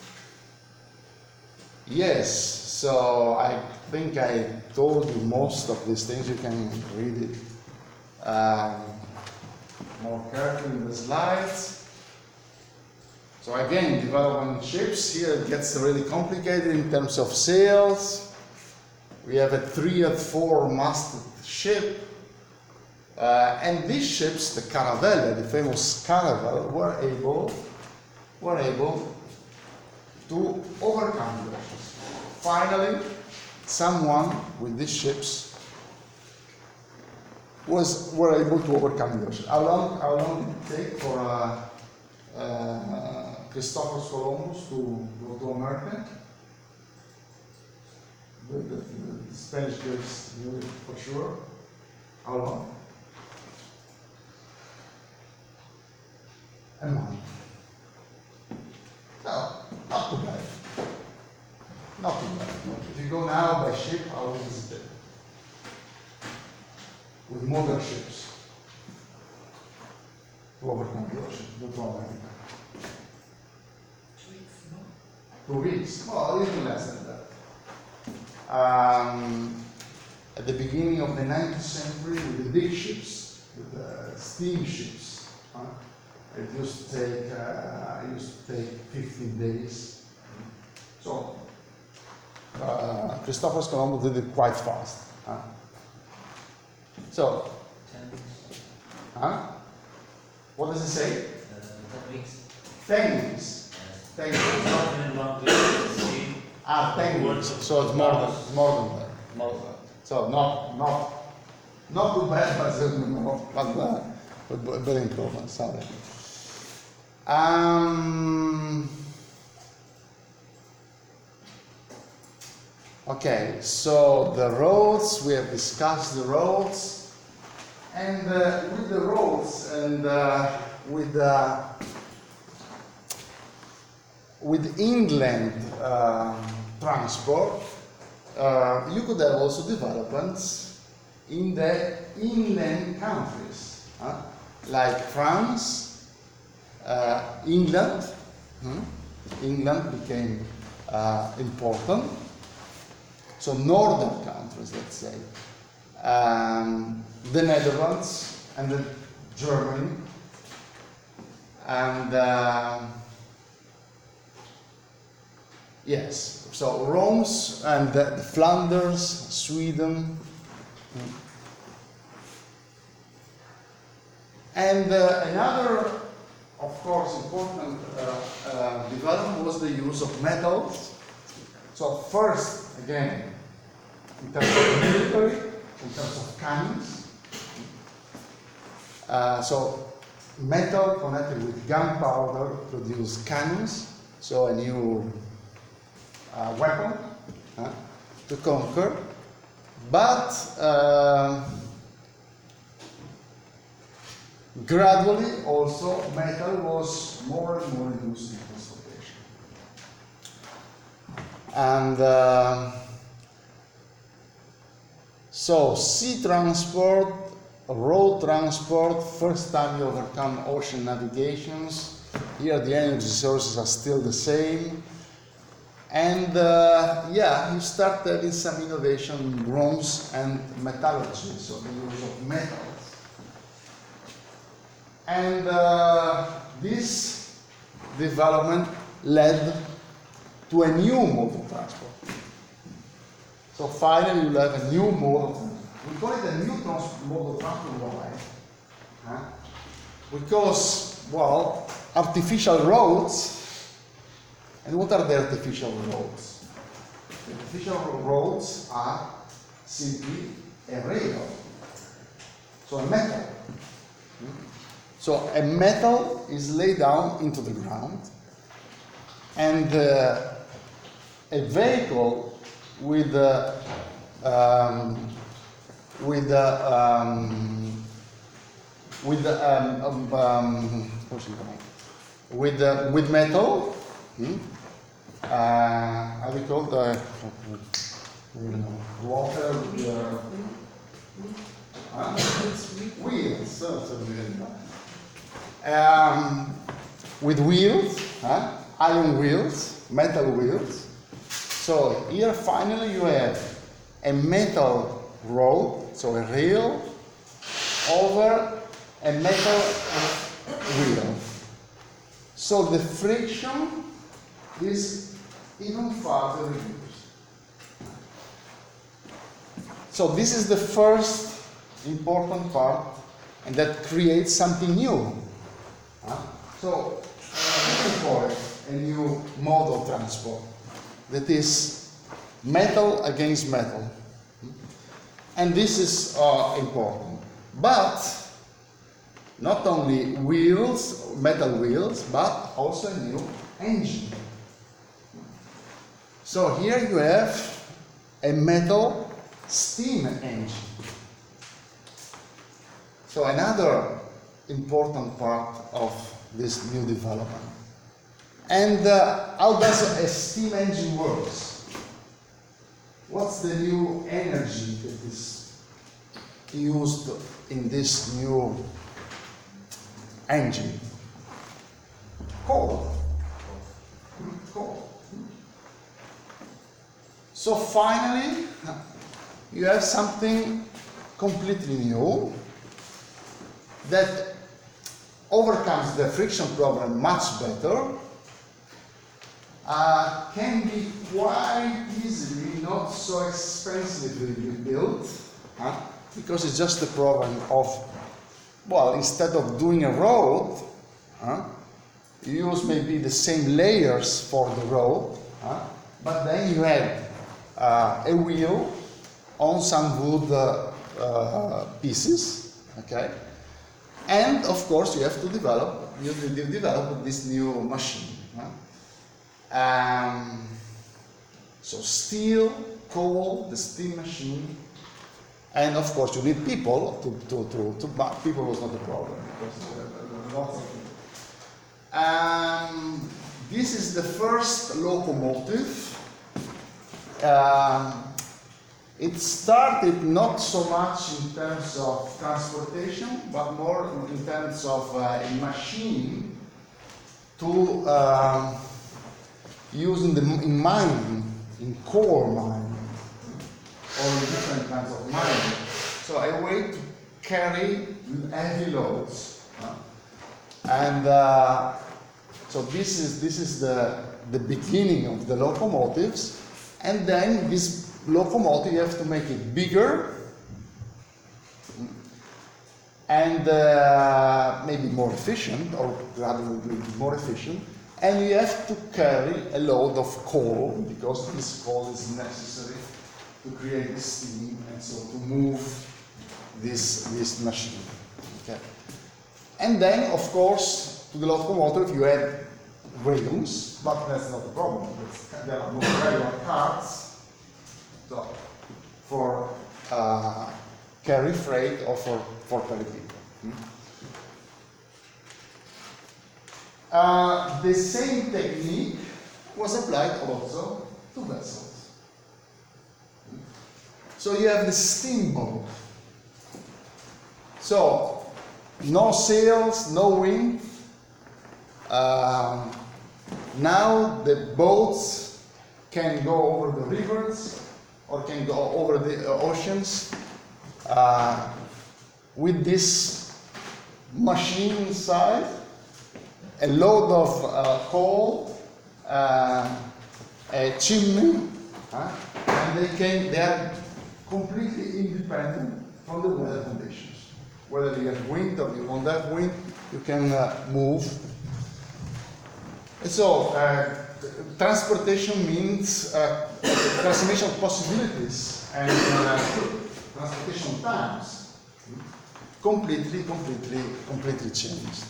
[SPEAKER 1] yes, so I think I told you most of these things. You can read it um, more carefully in the slides. So again, development ships, here it gets really complicated in terms of sails. We have a three or four masted ship. Uh, and these ships, the Caravelle, the famous Caravel, were able, were able to overcome the Russians. Finally, someone with these ships was were able to overcome the Russians. How long, how long did it take for uh, uh, Christopher Columbus to go to America? The, the, the Spanish guys knew it for sure. How long? A month. No, not too bad. Not too bad. If you go now by ship, how long is it? With modern ships to overcome the ocean, go to America.
[SPEAKER 2] Two weeks, no?
[SPEAKER 1] Two weeks? Well, a little less than that. Um, at the beginning of the nineteenth century, with the big ships, with the steamships, huh? It used to take uh, it used to take fifteen days. So uh, Christopher Columbus did it quite fast. Huh? So,
[SPEAKER 3] Ten weeks.
[SPEAKER 1] huh? What does it say?
[SPEAKER 3] Uh, ten weeks.
[SPEAKER 1] Ten weeks.
[SPEAKER 3] Yes.
[SPEAKER 1] Ten
[SPEAKER 3] It's
[SPEAKER 1] weeks.
[SPEAKER 3] not even long to see.
[SPEAKER 1] Ah, ten weeks. So it's more than more than that. More than that. So not not not too bad, but uh, no, but, uh, but, but very important. Sorry. Um. Okay, so the roads, we have discussed the roads, and uh, with the roads and uh, with uh, with inland uh, transport, uh, you could have also developments in the inland countries, huh? Like France, uh, England. Hmm? England became uh, important. So northern countries, let's say, um, the Netherlands and then Germany, and uh, yes, so Rome's and the, the Flanders, Sweden, And uh, another, of course, important uh, uh, development was the use of metals. So first, again, in terms of military, in terms of cannons. Uh, so metal connected with gunpowder produced cannons, so a new uh, weapon uh, to conquer. But uh, gradually also metal was more and more used in transportation. And uh, so sea transport, road transport, first time you overcome ocean navigations. Here the energy sources are still the same. And uh, yeah, you start having some innovation in bronze and metallurgy, so the use of metals. And uh, this development led to a new mode of transport. So finally you have a new mode of transport. We call it a new trans mode of transport. Why? Huh? Because, well, artificial roads. And what are the artificial roads? The artificial roads are simply a rail, so a metal. So a metal is laid down into the ground, and uh, a vehicle with uh, um, with uh, um, with um, um, um, with uh, with metal. Hmm? Uh, how do you call the water? Uh, uh, wheels. So, so um, with wheels, huh? Iron wheels, metal wheels. So here finally you have a metal road, so a rail, over a metal wheel. So the friction is even further reduced. So this is the first important part, and that creates something new. Huh? So we can call it a new mode of transport that is metal against metal. And this is uh, important. But not only wheels, metal wheels, but also a new engine. So here you have a metal steam engine. So another important part of this new development. And uh, how does a steam engine works? What's the new energy that is used in this new engine? Coal. Coal. So finally, you have something completely new that overcomes the friction problem much better, uh, can be quite easily, not so expensively built, huh? Because it's just a problem of, well, instead of doing a road, huh, you use maybe the same layers for the road, huh, but then you add uh, a wheel on some wood uh, uh, pieces, okay? And of course you have to develop, you, you develop this new machine. Huh? Um, so steel, coal, the steam machine, and of course you need people to, to, to, to but people was not a problem because there were lots of people. Um, this is the first locomotive. Um, It started not so much in terms of transportation, but more in terms of uh, a machine to uh, use in, the, in mining, in coal mining, or in different kinds of mining. So a way to carry heavy loads. Uh, and uh, so this is, this is the, the beginning of the locomotives, and then this locomotive, you have to make it bigger, and uh, maybe more efficient, or gradually more efficient, and you have to carry a load of coal, because this coal is necessary to create the steam, and so to move this, this machine. Okay. And then, of course, to the locomotive you add wagons, but that's not a problem. It's, there are no regular carts so, for uh, carry freight or for, for carry people. Hmm? Uh, the same technique was applied also to vessels. Hmm? So you have the steamboat. So no sails, no wind. Um, now the boats can go over the rivers or can go over the uh, oceans uh, with this machine inside, a load of uh, coal, uh, a chimney, huh? And they can they are completely independent from the weather conditions. Whether you have wind or you don't have wind, you can uh, move. And so, uh, transportation means uh, transformation possibilities and uh, transportation times completely, completely, completely changed.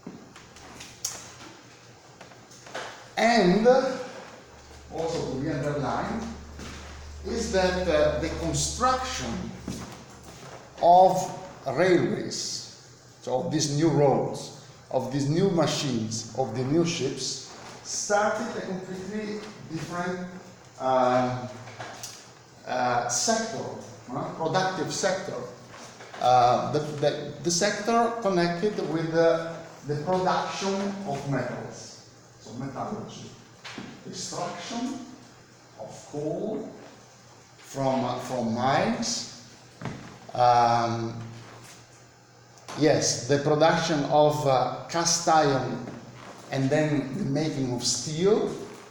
[SPEAKER 1] And uh, also to be underlined is that uh, the construction of railways, so of these new roads, of these new machines, of the new ships, started a completely different uh, uh, sector, uh, productive sector. Uh, the, the, the sector connected with the, the production of metals, so metallurgy, extraction of coal from, uh, from mines, um, yes, the production of uh, cast iron and then the making of steel,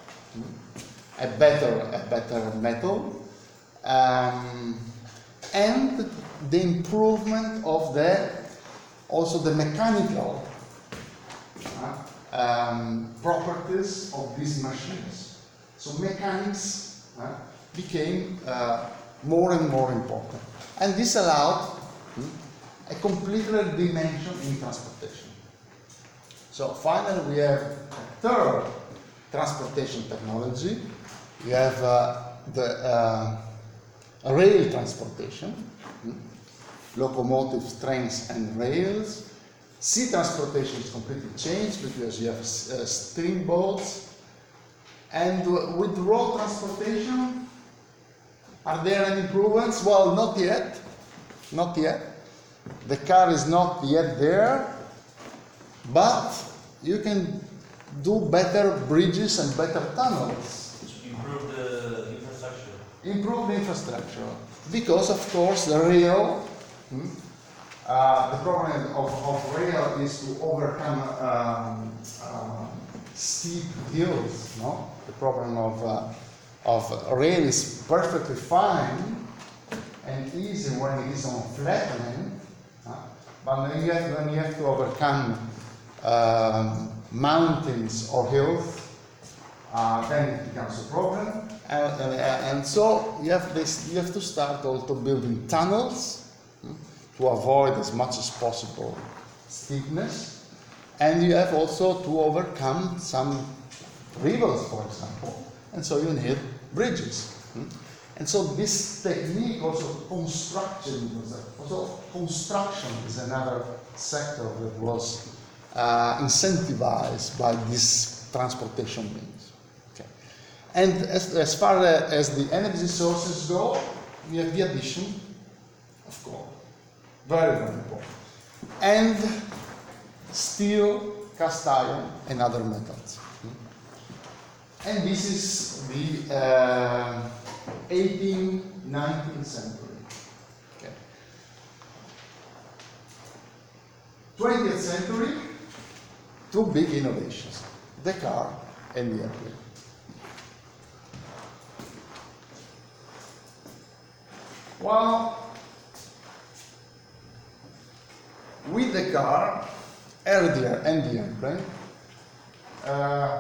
[SPEAKER 1] a better, a better metal, um, and the improvement of the, also the mechanical uh, um, properties of these machines. So mechanics uh, became uh, more and more important. And this allowed hmm, a completely dimension in transportation. So finally we have a third transportation technology. We have uh, the uh, rail transportation, hmm? locomotives, trains and rails. Sea transportation is completely changed because you have uh, steamboats. And with road transportation, are there any improvements? Well, not yet, not yet. The car is not yet there. But you can do better bridges and better tunnels.
[SPEAKER 3] Improve the infrastructure.
[SPEAKER 1] Improve the infrastructure. Because, of course, the rail, hmm, uh, the problem of, of rail is to overcome um, uh, steep hills. No? The problem of, uh, of rail is perfectly fine and easy when it is on flat land, huh? But when you have, when you have to overcome Um, mountains or hills, uh, then it becomes a problem. And, and, and so you have, this, you have to start also building tunnels hmm, to avoid as much as possible steepness. And you have also to overcome some rivers, for example. And so you need bridges. Hmm. And so this technique also construction, also construction is another sector that was Uh, incentivized by this transportation means. Okay. And as, as far as the energy sources go, we have the addition of coal. Very, very important. And steel, cast iron, and other metals. And this is the uh, eighteenth, nineteenth century. Okay. twentieth century, two big innovations, the car and the airplane. Well, with the car, earlier and the airplane, uh,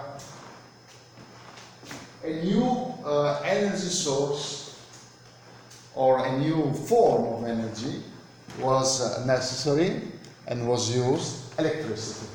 [SPEAKER 1] a new uh, energy source or a new form of energy was uh, necessary and was used, electricity.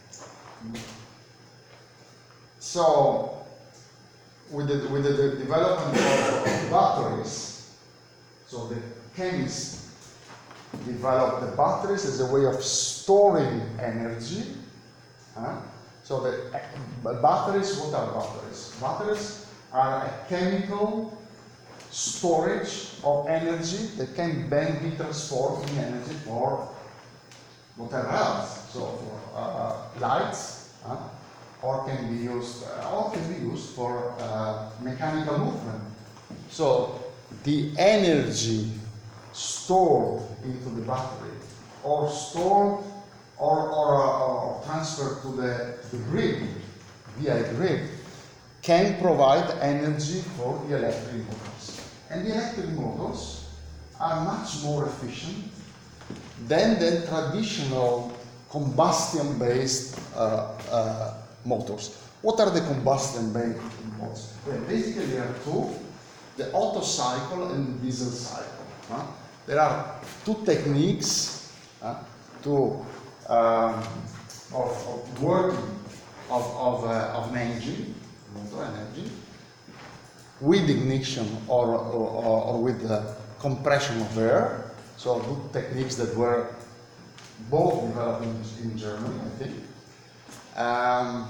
[SPEAKER 1] So, with the, with the development of batteries, so the chemists developed the batteries as a way of storing energy. Huh? So the uh, batteries, what are batteries? Batteries are a chemical storage of energy that can then be transformed in energy for whatever else. So for uh, lights, huh? or can be used, uh, or can be used for uh, mechanical movement. So the energy stored into the battery, or stored, or, or, uh, or transferred to the, the grid, via grid, can provide energy for the electric motors. And the electric motors are much more efficient than the traditional combustion-based uh, uh, motors. What are the combustion-based motors? Well, basically there are two, the Otto cycle and the diesel cycle. Huh? There are two techniques uh, to, um, of, of working of, of, uh, of an engine, motor and engine, with ignition or, or, or with uh, compression of air. So good techniques that were both developed in, in Germany, I think. Um,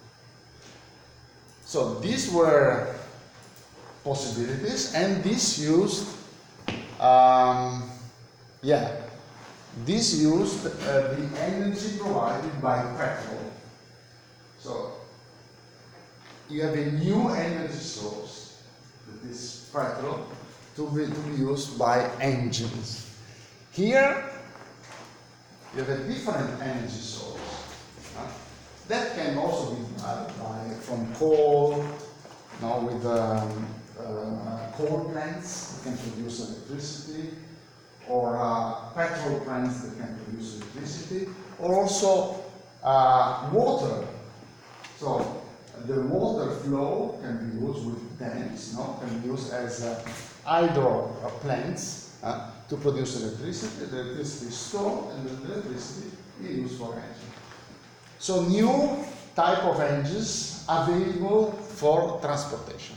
[SPEAKER 1] so these were possibilities, and this used, um, yeah, this used uh, the energy provided by petrol. So you have a new energy source, that is petrol, to be, to be used by engines. Here, you have a different energy source. Huh? That can also be derived by, from coal, now with um, uh, coal plants that can produce electricity, or uh, petrol plants that can produce electricity, or also uh, water. So the water flow can be used with dams, no? Can be used as uh, hydro uh, plants uh, to produce electricity. The electricity is stored, and the electricity is used for energy. So new type of engines available for transportation.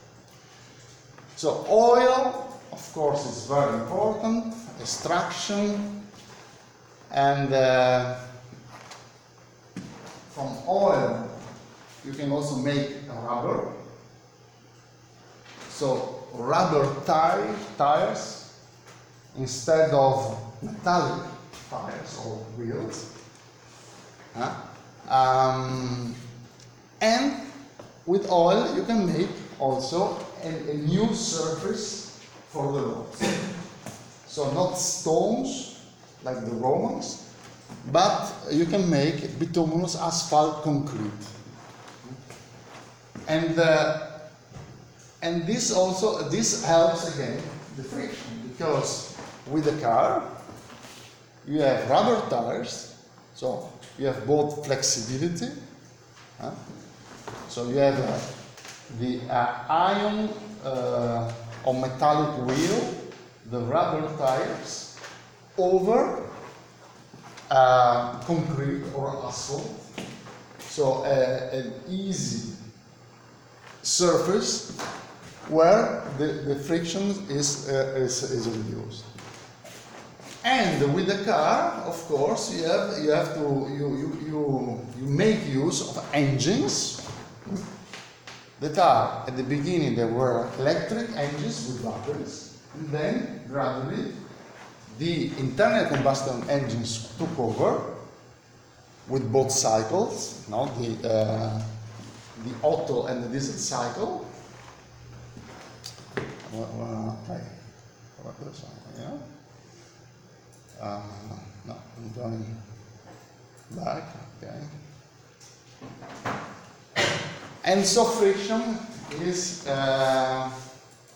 [SPEAKER 1] So oil, of course, is very important, extraction, and uh, from oil you can also make rubber. So rubber tire, tires instead of metallic tires or wheels. Huh? Um, and with oil you can make also a, a new surface for the roads. So not stones like the Romans, but you can make bituminous asphalt concrete. And uh, and this also this helps again the friction, because with the car you have rubber tires, so you have both flexibility. Huh? So you have uh, the uh, iron uh, or metallic wheel, the rubber tires over uh, concrete or asphalt. So uh, an easy surface where the, the friction is, uh, is, is reduced. And with the car, of course, you have, you have to, you, you, you, you make use of engines that are, at the beginning, they were electric engines with batteries, and then gradually the internal combustion engines took over with both cycles, you know, the, uh, the Otto and the diesel cycle. Well, well, okay. What this one, yeah? Uh, no, I'm going back, okay. And so friction is uh,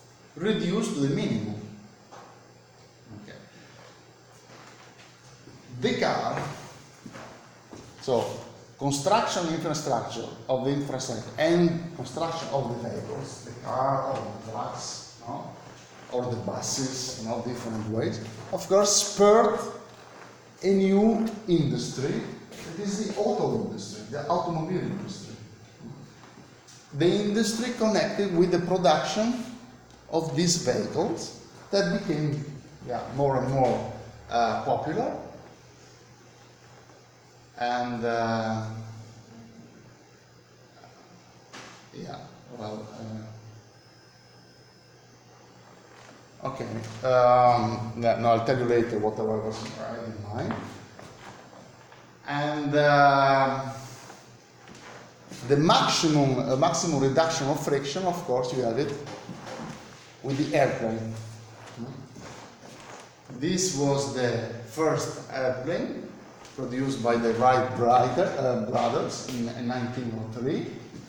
[SPEAKER 1] reduced to the minimum. Okay. the car, so construction infrastructure of the infrastructure and construction of the vehicles, the car or the trucks, no? Or the buses, in all different ways, of course spurred a new industry, that is the auto industry, the automobile industry. The industry connected with the production of these vehicles that became yeah, more and more uh, popular. And uh, yeah, well, uh, okay. Um, no, no, I'll tell you later what I was I had in mind. And uh, the maximum, uh, maximum reduction of friction, of course, you have it with the airplane. This was the first airplane produced by the Wright brother, uh, brothers in, in nineteen oh three.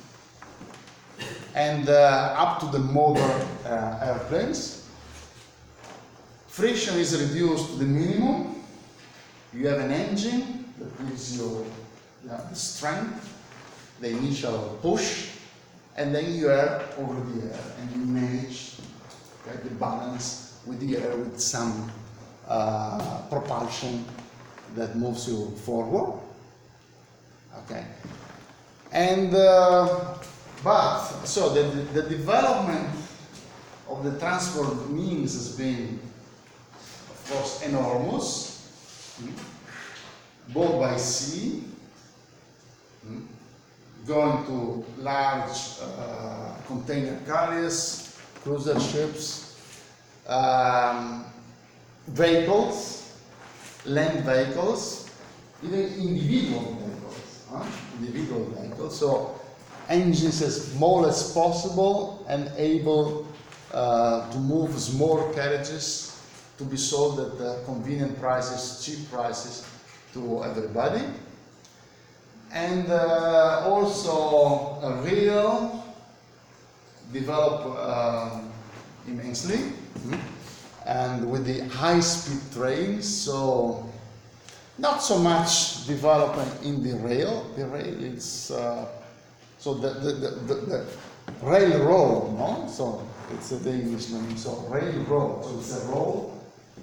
[SPEAKER 1] And uh, up to the modern uh, airplanes, friction is reduced to the minimum. You have an engine that gives you yeah, the strength, the initial push, and then you are over the air and you manage okay, the balance with the air with some uh, propulsion that moves you forward. Okay, and uh, but so the, the development of the transport means has been, of course, enormous, mm, both by sea, mm, going to large uh, container carriers, cruiser ships, um, vehicles, land vehicles, even individual vehicles, huh? individual vehicles. So engines as small as possible and able uh, to move small carriages to be sold at uh, convenient prices, cheap prices to everybody. And uh, also a rail developed uh, immensely, mm-hmm. and with the high-speed trains, so not so much development in the rail. The rail is uh, so the the, the, the, the railroad, no? So it's a the English name. So railroad. So it's a road,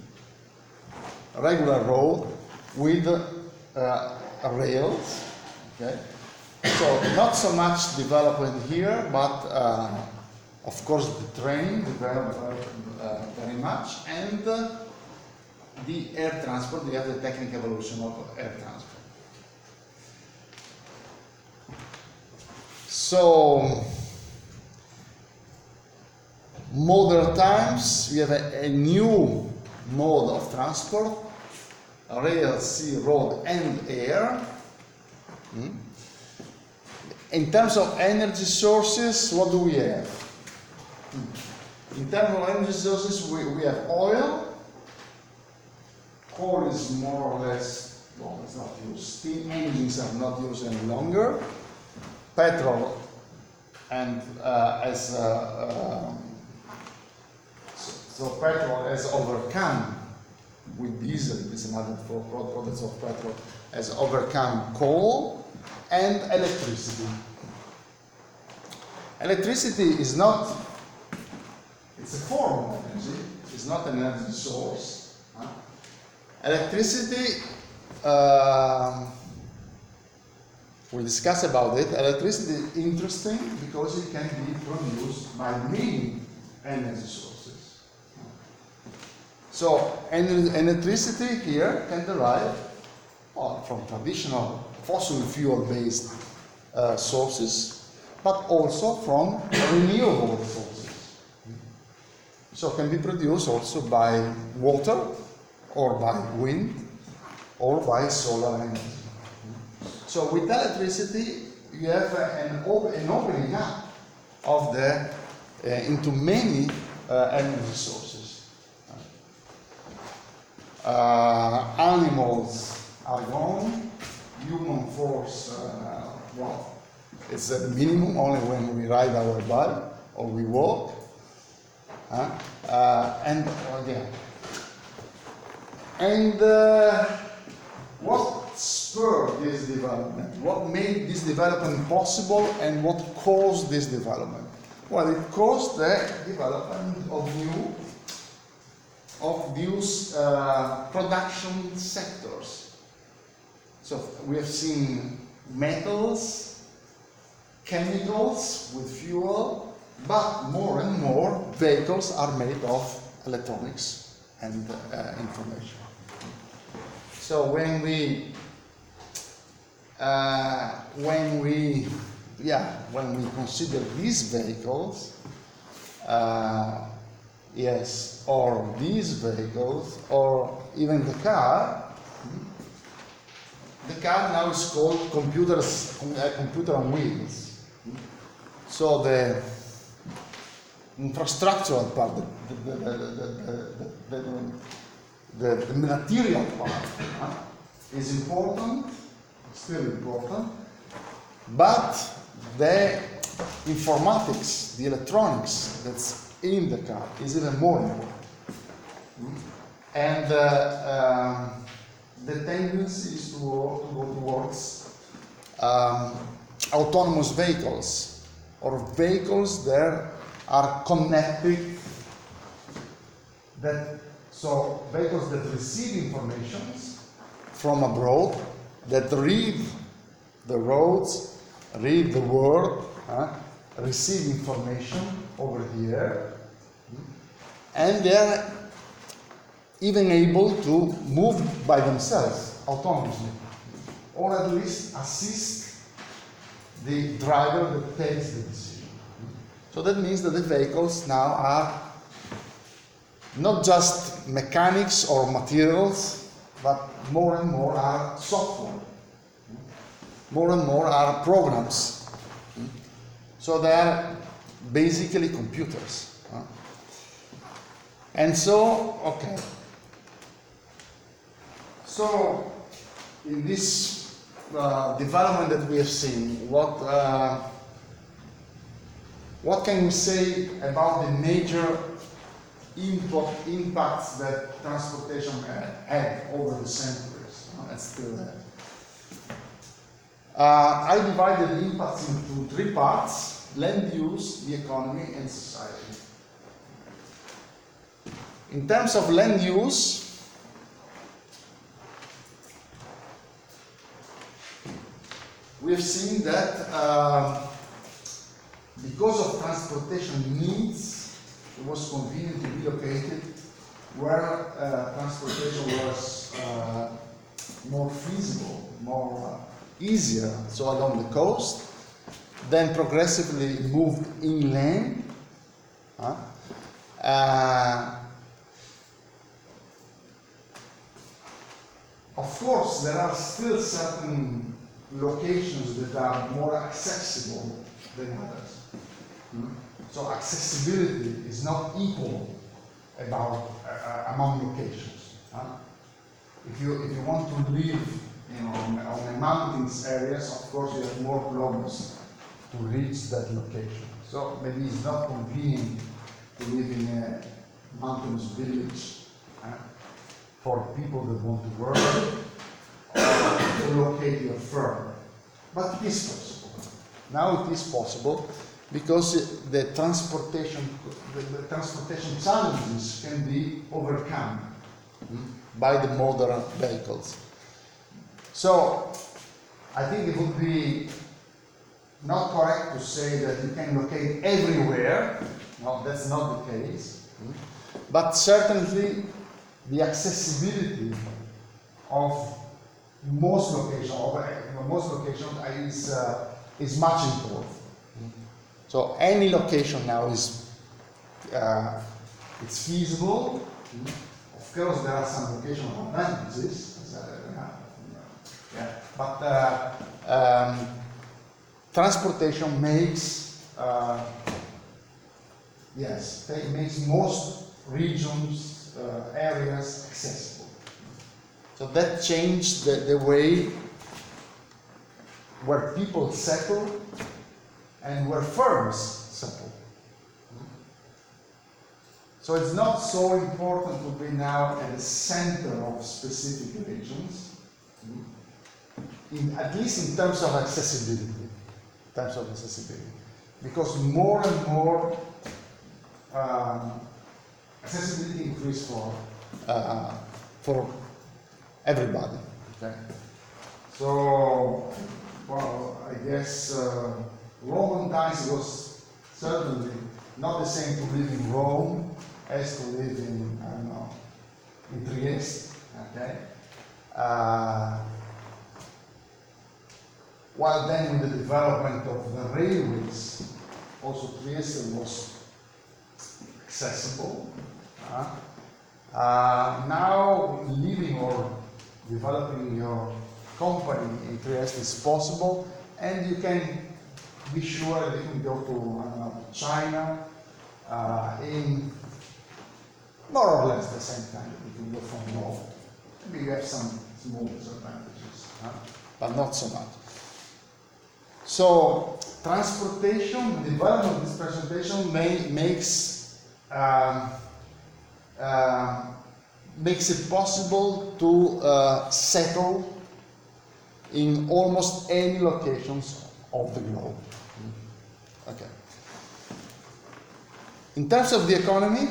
[SPEAKER 1] a regular road with uh, rails. Okay. So not so much development here, but uh, of course the train developed uh, very much, and uh, the air transport. We have the technical evolution of air transport. So modern times, we have a, a new mode of transport: rail, sea, road, and air. Hmm? In terms of energy sources, what do we have? In terms of energy sources, we, we have oil. Coal is more or less, well, it's not used. Steam engines are not used any longer. Petrol, and uh, as uh, um, so, so petrol has overcome with diesel, this is another for products of petrol, has overcome coal and electricity. Electricity is not, it's a form of energy, it's not an energy source. Huh? Electricity, uh, we'll discuss about it. Electricity is interesting because it can be produced by many energy sources. So electricity here can derive well, from traditional fossil fuel-based uh, sources, but also from renewable sources. So it can be produced also by water, or by wind, or by solar energy. So with electricity, you have an, op an opening up of the uh, into many uh, energy sources. Uh, animals are gone. Human force, uh, well, it's at the minimum only when we ride our bike or we walk. Uh, uh, and uh, yeah. And uh, this development? What made this development possible and what caused this development? Well, it caused the development of new, of these uh, production sectors. So we have seen metals, chemicals with fuel, but more and more vehicles are made of electronics and uh, information. So when we, uh, when we, yeah, when we consider these vehicles, uh, yes, or these vehicles, or even the car, the car now is called computers, uh, computer on wheels. So the infrastructural part, the, the, the, the, the, the, the, the material part uh, is important, still important, but the informatics, the electronics that's in the car is even more important. And uh, um, the tendency is to, to go towards um, autonomous vehicles, or vehicles that are connected, that, so vehicles that receive information from abroad, that read the roads, read the world, uh, receive information over here, and they're even able to move by themselves autonomously, or at least assist the driver that takes the decision. So that means that the vehicles now are not just mechanics or materials, but more and more are software. More and more are programs. So they are basically computers. And so, okay. So, in this uh, development that we have seen, what uh, what can we say about the major input impacts that transportation had, had over the centuries? Uh, and still there. Uh, I divided the impacts into three parts: land use, the economy, and society. In terms of land use, we have seen that um, because of transportation needs, it was convenient to be located where uh, transportation was uh, more feasible, more uh, easier, so along the coast, then progressively moved inland. Huh? Uh, of course, there are still certain locations that are more accessible than others. Hmm? So accessibility is not equal about uh, among locations. Huh? If you if you want to live, you know, on, on the mountains areas, of course you have more kilometers to reach that location. So maybe it's not convenient to live in a mountainous village huh? for people that want to work or to locate your firm. But it is possible. Now it is possible because the transportation, the, the transportation challenges can be overcome hmm, by the modern vehicles. So I think it would be not correct to say that you can locate everywhere. No, that's not the case. Hmm. But certainly the accessibility of most locations, of most locations is uh, is much improved. So any location now is uh, it's feasible. Of course, there are some location advantages, yeah. But uh, um, transportation makes uh, yes, it makes most regions, uh, areas accessible. So that changed the, the way where people settle and where firms settle. So it's not so important to be now at the center of specific regions. in, at least in terms of accessibility, in terms of accessibility, because more and more um, accessibility increase for uh, for everybody. Okay, so well, I guess uh, Roman times was certainly not the same to live in Rome as to live in I don't know in Trieste. Okay. Uh, while then with the development of the railways, also Trieste was accessible. Uh, uh, now living or developing your company in Trieste is possible, and you can be sure that you can go to, I don't know, China uh, in more or less the same time that you can go from north. Maybe you have some small disadvantages, huh? But not so much. So transportation, the development of this transportation may, makes um, uh, makes it possible to uh, settle in almost any locations of the globe. Okay. In terms of the economy,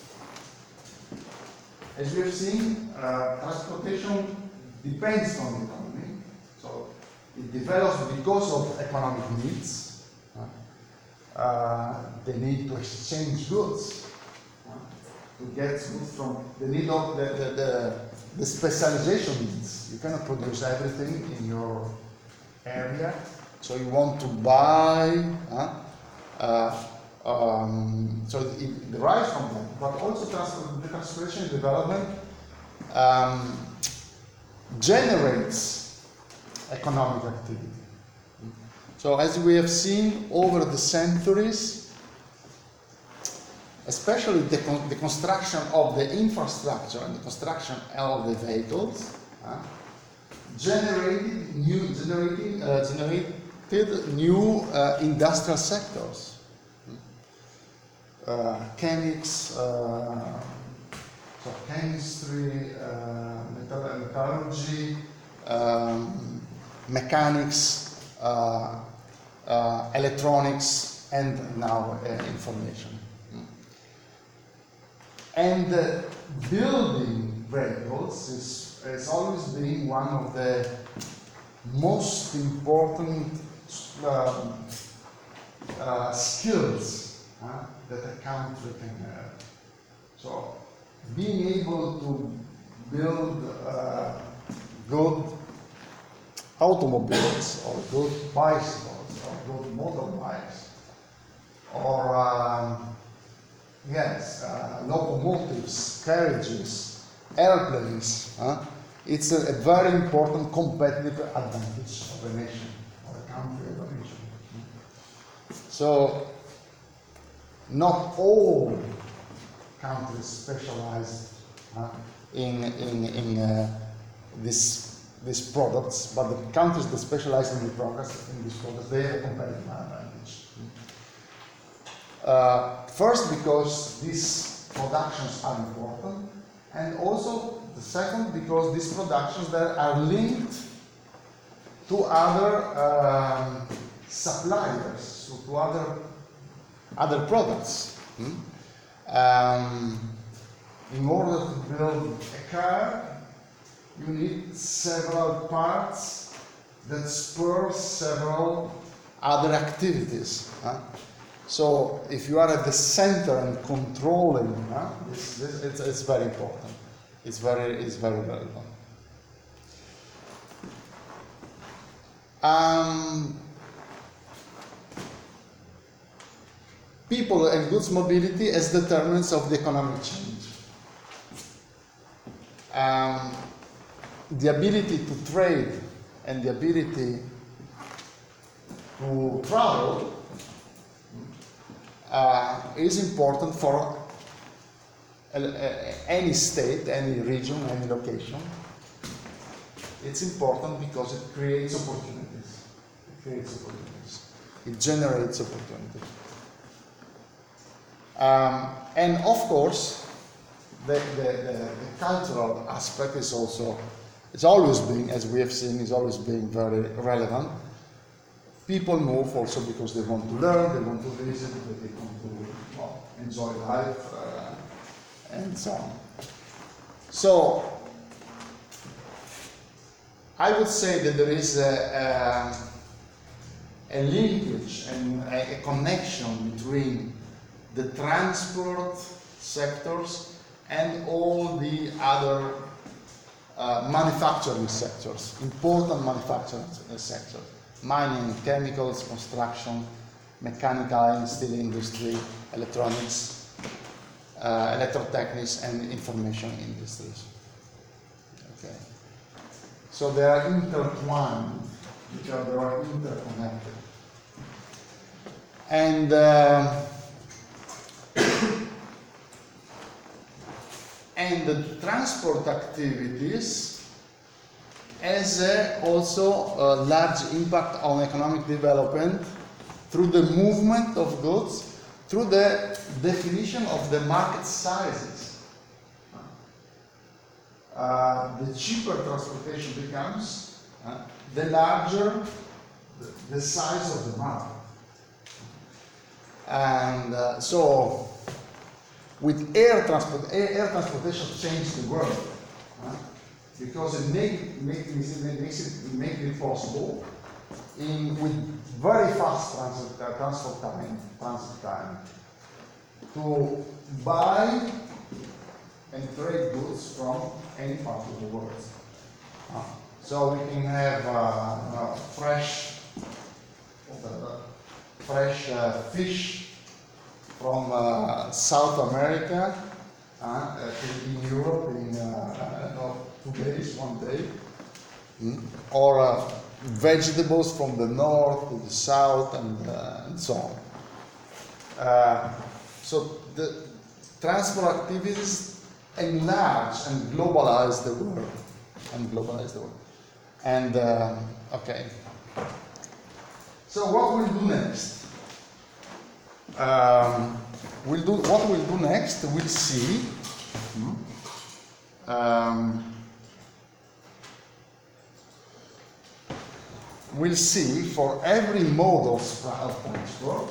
[SPEAKER 1] as we have seen, uh, transportation depends on the economy. So it develops because of economic needs. Uh, the need to exchange goods, uh, to get goods from the need of the, the, the, the specialization needs. You cannot produce everything in your area, so you want to buy. Uh, uh, um, so it derives from that, but also transport, the transportation and development um, generates economic activity. So as we have seen over the centuries, especially the, con the construction of the infrastructure and the construction of the vehicles, uh, generated new, generating, uh, generated new uh, industrial sectors. Uh, chemics, uh, so chemistry, uh, metal metallurgy, um, mechanics, uh, uh, electronics, and now uh, information. And uh, building vehicles is, has always been one of the most important um, uh, skills uh, that a country can have. So, being able to build uh, good automobiles or good bicycles or good motorbikes or um, yes, uh, locomotives, carriages, airplanes, huh? It's a, a very important competitive advantage of a nation, or a country, or a region. So, not all countries specialize uh, in, in, in uh, this, these products, but the countries that specialize in, the products, in these products, they have a competitive advantage. Uh, first, because these productions are important, and also the second, because these productions that are linked to other um, suppliers, so to other other products. Hmm? Um, in order to build a car, you need several parts that spur several other activities. Huh? So if you are at the center and controlling, huh, this, this, it's, it's very important. It's very, it's very relevant. Um, people and goods mobility as determinants of the economic change. Um, the ability to trade and the ability to travel Uh, is important for uh, uh, any state, any region, any location. It's important because it creates opportunities. It creates opportunities. It generates opportunities. Um, and of course, the, the, the, the cultural aspect is also it's always been, as we have seen, it's always been very relevant. People move also because they want to learn, they want to visit, they want to well, enjoy life, uh, and so on. So, I would say that there is a, a, a linkage and a, a connection between the transport sectors and all the other uh, manufacturing sectors, important manufacturing sectors, mining, chemicals, construction, mechanical and steel industry, electronics, uh, electrotechnics, and information industries. Okay. So they are intertwined, each other are interconnected. And uh, and the transport activities has uh, also a large impact on economic development through the movement of goods, through the definition of the market sizes. Uh, the cheaper transportation becomes, uh, the larger the, the size of the market. And uh, so, with air transport, air, air transportation changed the world, uh, because it make, make, makes it makes it make it possible in with very fast transit, uh, transport time, transit time, to buy and trade goods from any part of the world. Uh, so we can have uh, uh, fresh, uh, fresh uh, fish from uh, South America uh, uh, in Europe in uh, no, two days, one day, mm. or uh, vegetables from the north to the south, and, uh, and so on. Uh, so the transport activities enlarge and globalize the world, and globalize the world. And uh, okay. So what we'll do next? Um, we'll do what we'll do next. We'll see. Um, we'll see for every mode of of transport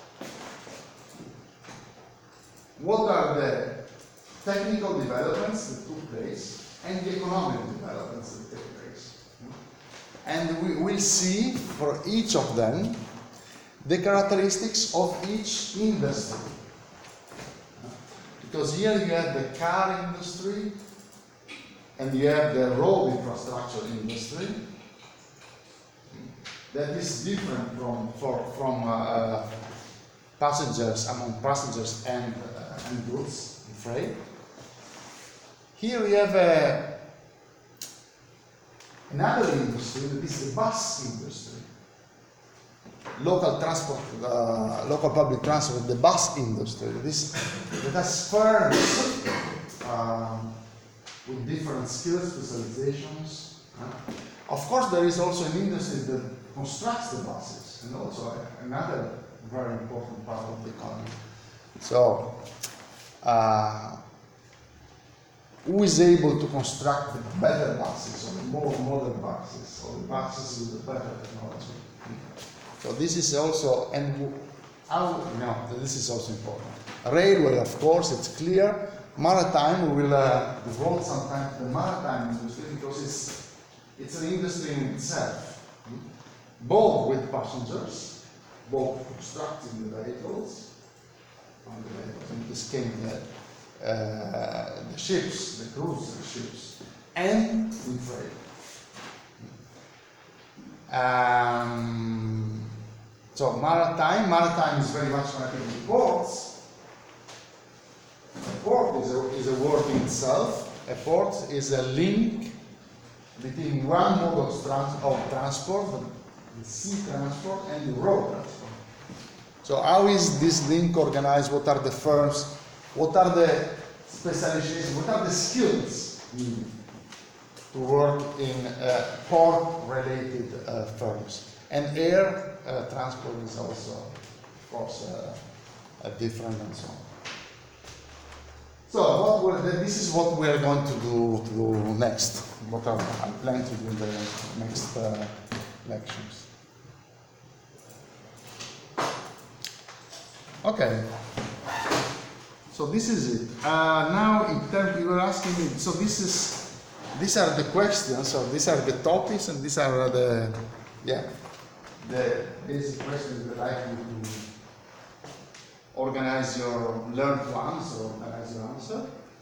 [SPEAKER 1] what are the technical developments that took place and the economic developments that take place. And we will see for each of them the characteristics of each industry. Because here you have the car industry and you have the road infrastructure industry that is different from, for, from uh, passengers, among passengers and, uh, and goods and freight. Here we have a, another industry that is the bus industry. Local transport, uh, local public transport, the bus industry. That, is, that has firms um, with different skills, specializations. Uh, of course, there is also an industry that constructs the buses, and also another very important part of the economy. So, uh, who is able to construct the better buses, or the more modern buses, or the buses with the better technology? So this is also, and how, no, this is also important. Railway, of course, it's clear. Maritime, we will uh, devote some time to the maritime industry because it's, it's an industry in itself. Both with passengers, both constructing the vehicles, and the vehicles, in this case, uh, uh, the ships, the cruise ships, and in trade. Um, so maritime, maritime is very much connected with ports. A port is a, is a word in itself. A port is a link between one mode of, trans of transport, the sea transport, and the road transport. So how is this link organized? What are the firms? What are the specializations? What are the skills needed to work in uh, port-related uh, firms? And air uh, transport is also, of course, uh, uh, different and so on. So what we're, this is what we are going to do, to do next. What I, I plan to do in the next uh, lectures. Okay. So this is it. Uh, now, in terms, you were asking me. So this is, these are the questions. So these are the topics, and these are the, yeah, the basic questions that I like you to organize your, learn to answer, organize your answer.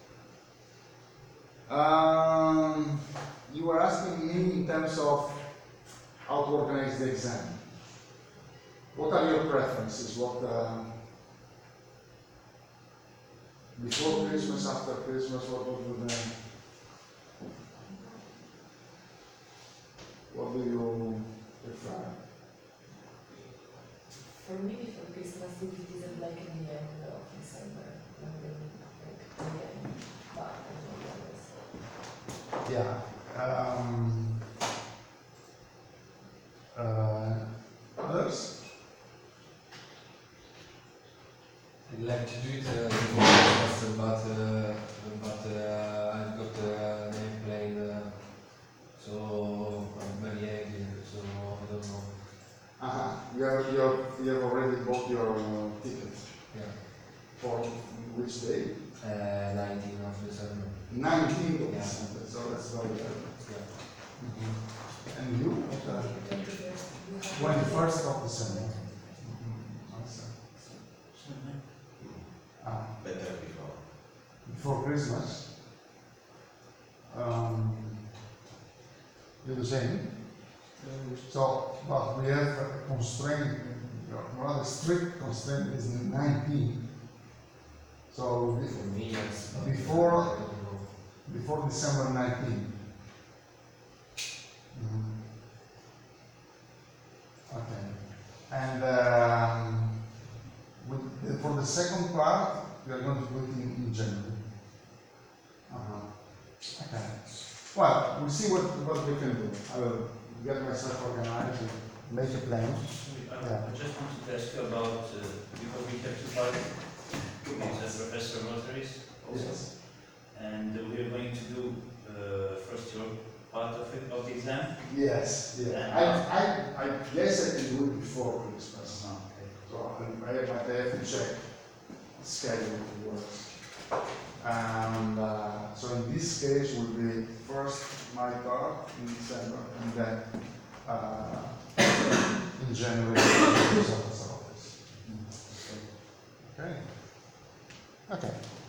[SPEAKER 1] Um, you were asking me in terms of how to organize the exam. What are your preferences? What uh, before Christmas, after Christmas, what would you then? What do you prefer?
[SPEAKER 2] For me, before Christmas, if it isn't like in the end of December, then like the end, but I don't know.
[SPEAKER 1] Yeah. Um, uh, others?
[SPEAKER 5] I'd like to do it uh, before Christmas, but uh, but uh, I've got a name plane, uh, so I'm very angry, so I don't know.
[SPEAKER 1] Uh-huh. You have, you have, you have already bought your uh, ticket.
[SPEAKER 5] Yeah.
[SPEAKER 1] For which day?
[SPEAKER 5] Uh, nineteenth of December.
[SPEAKER 1] nineteenth of
[SPEAKER 5] Yeah.
[SPEAKER 1] December, so that's very early.
[SPEAKER 5] Yeah.
[SPEAKER 1] And you? What, uh,
[SPEAKER 2] twenty-first.
[SPEAKER 1] twenty-first of December. Mm-hmm. Awesome. Ah,
[SPEAKER 4] Better before.
[SPEAKER 1] before Christmas. Um, you the same? So, but we have a constraint, a rather strict constraint is nineteen. So,
[SPEAKER 5] For me, yes. but
[SPEAKER 1] Before-
[SPEAKER 5] I don't know.
[SPEAKER 1] before December nineteenth. Mhm. Okay. And um, with the, for the second part, we are going to do it in, in January. Uh-huh. Okay. Well, we'll see what, what we can do. I will get myself organized and make a plan.
[SPEAKER 3] Sorry, I,
[SPEAKER 1] Yeah.
[SPEAKER 3] I just wanted to ask you about, uh, because we have two parts, it's a professor notaries also,
[SPEAKER 1] Yes.
[SPEAKER 3] and we are going to do uh, first your part of it, of the exam.
[SPEAKER 1] Yes. Yeah. I, I, I guess I can do it before Christmas. So I, I have to check the schedule to work. And uh, so in this case will be first my part in December and then uh, in January the results office. Okay. Okay.